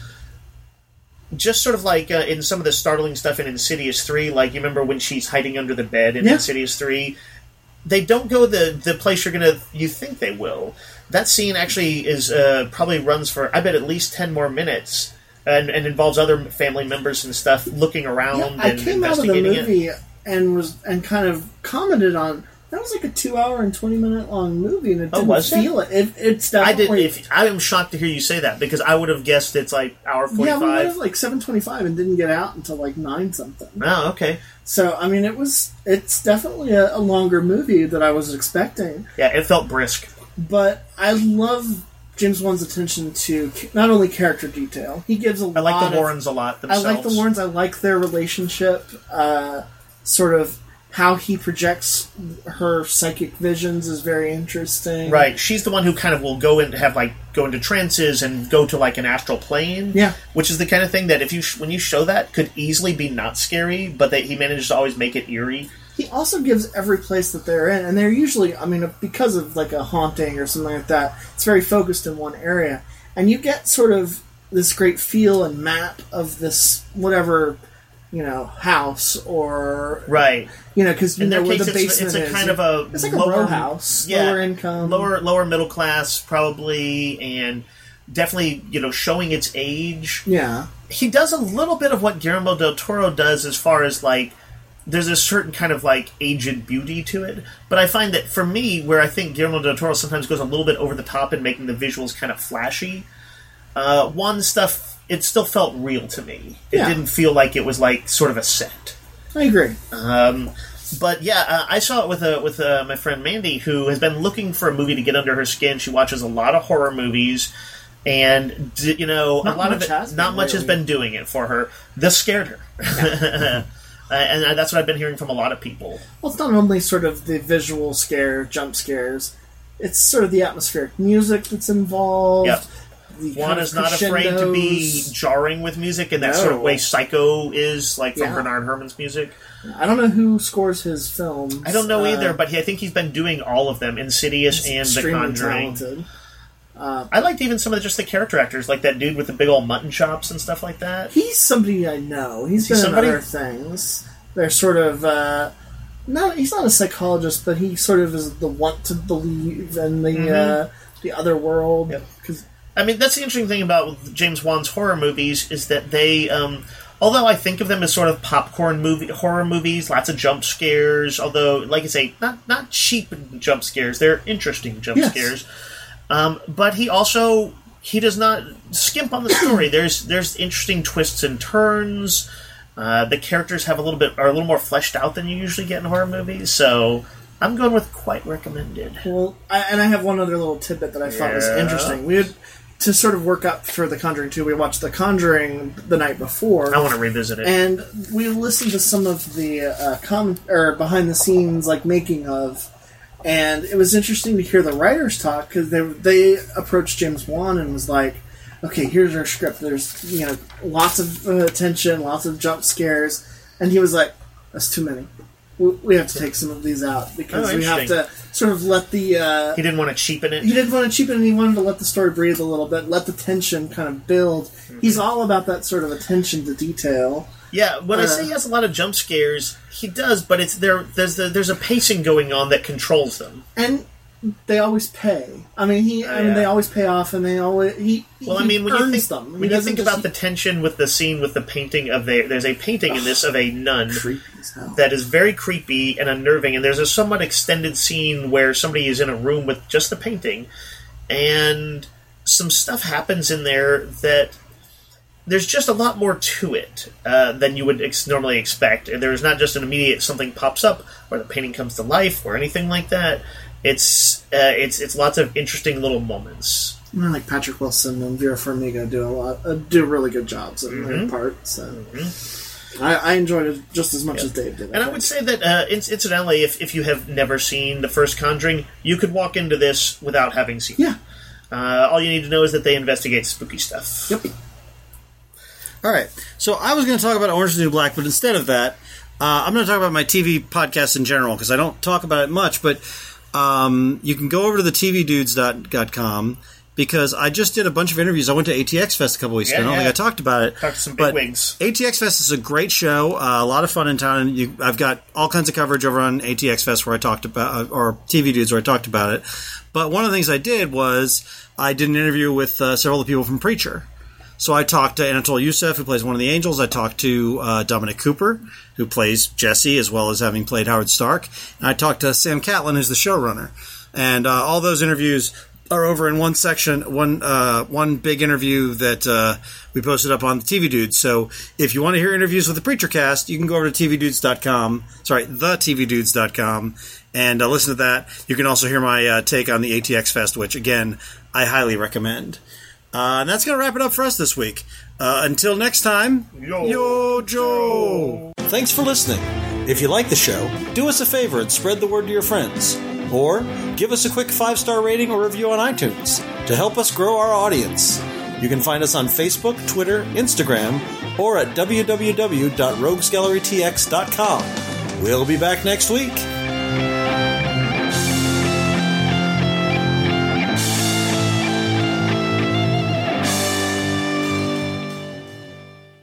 just sort of like in some of the startling stuff in Insidious 3, like you remember when she's hiding under the bed in Insidious 3, they don't go the place you think they will. That scene actually is probably runs for, I bet, at least 10 more minutes, and involves other family members and stuff looking around and investigating it. I came out of the movie and kind of commented on, that was like a 2 hour and 20 minute long movie, and it didn't feel it. It's definitely. I am shocked to hear you say that, because I would have guessed it's like hour 45. Yeah, we went at like 7:25 and didn't get out until like 9 something. Oh, okay. So I mean, it's definitely a longer movie than I was expecting. Yeah, it felt brisk. But I love James Wan's attention to not only character detail. He gives a lot. I like the Warrens a lot themselves. I like the Warrens. I like their relationship. Sort of. How he projects her psychic visions is very interesting. Right. She's the one who kind of will go into trances and go to like an astral plane. Yeah. Which is the kind of thing that when you show that could easily be not scary, but he manages to always make it eerie. He also gives every place that they're in, and they're usually, I mean, because of like a haunting or something like that, it's very focused in one area. And you get sort of this great feel and map of this whatever, house or... Right. Because where the basement is. It's a kind of a... It's like a row house. Lower income. Lower middle class, probably, and definitely, showing its age. Yeah. He does a little bit of what Guillermo del Toro does as far as, like, there's a certain kind of, like, aged beauty to it. But I find that, for me, where I think Guillermo del Toro sometimes goes a little bit over the top in making the visuals kind of flashy, one stuff... It still felt real to me. It didn't feel like it was like sort of a set. I agree. But yeah, I saw it with my friend Mandy, who has been looking for a movie to get under her skin. She watches a lot of horror movies, and not much has been doing it for her. This scared her, and that's what I've been hearing from a lot of people. Well, it's not only sort of the visual scare, jump scares. It's sort of the atmospheric music that's involved. Yep. Juan is not afraid to be jarring with music in that sort of way Psycho is, like from Bernard Herrmann's music. I don't know who scores his films. I don't know either, but I think he's been doing all of them, Insidious and The Conjuring. Talented. I liked even some of the character actors, like that dude with the big old mutton chops and stuff like that. He's somebody I know. He's been in other things. They're sort of... he's not a psychologist, but he sort of is the want to believe in the other world. Yep. I mean, that's the interesting thing about James Wan's horror movies is that they, although I think of them as sort of popcorn horror movies, lots of jump scares, although, like I say, not cheap jump scares, they're interesting jump scares. But he does not skimp on the story. There's interesting twists and turns. The characters are a little more fleshed out than you usually get in horror movies, so I'm going with quite recommended. Well, I have one other little tidbit that I thought was interesting. We had to sort of work up for The Conjuring 2. We watched The Conjuring the night before. I want to revisit it. And we listened to some of the behind the scenes, like, making of, and it was interesting to hear the writers talk, because they approached James Wan and was like, okay, here's our script. There's, lots of tension, lots of jump scares, and he was like, that's too many. We have to take some of these out, because we have to sort of let the... he didn't want to cheapen it? He didn't want to cheapen it, he wanted to let the story breathe a little bit, let the tension kind of build. Mm-hmm. He's all about that sort of attention to detail. Yeah, when I say he has a lot of jump scares, he does, but there's a pacing going on that controls them. And they always pay. I mean, they always pay off, and they always when you think about the tension with the scene with the painting of there's a painting in this of a nun that is very creepy and unnerving, and there's a somewhat extended scene where somebody is in a room with just the painting, and some stuff happens in there that there's just a lot more to it than you would normally expect. And there's not just an immediate something pops up or the painting comes to life or anything like that. It's lots of interesting little moments. Like Patrick Wilson and Vera Farmiga do really good jobs in their part. So I enjoyed it just as much as Dave did. And I would say that incidentally, if you have never seen the first Conjuring, you could walk into this without having seen it. All you need to know is that they investigate spooky stuff. Yep. All right. So I was going to talk about Orange is the New Black, but instead of that, I'm going to talk about my TV podcast in general, because I don't talk about it much, but you can go over to the tvdudes.com, because I just did a bunch of interviews. I went to ATX Fest a couple weeks ago. I don't think I talked about it. Talked to some big wigs. ATX Fest is a great show, a lot of fun in town. And I've got all kinds of coverage over on ATX Fest where I talked about, or TV Dudes where I talked about it. But one of the things I did was I did an interview with several of the people from Preacher. So I talked to Anatole Youssef, who plays one of the angels. I talked to Dominic Cooper, who plays Jesse, as well as having played Howard Stark. And I talked to Sam Catlin, who's the showrunner. And all those interviews are over in one section, one big interview that we posted up on the TV Dudes. So if you want to hear interviews with the Preacher Cast, you can go over to tvdudes.com, thetvdudes.com, and listen to that. You can also hear my take on the ATX Fest, which, again, I highly recommend. And that's going to wrap it up for us this week. Until next time, Yo Joe! Thanks for listening. If you like the show, do us a favor and spread the word to your friends. Or give us a quick 5-star rating or review on iTunes to help us grow our audience. You can find us on Facebook, Twitter, Instagram, or at www.roguesgallerytx.com. We'll be back next week.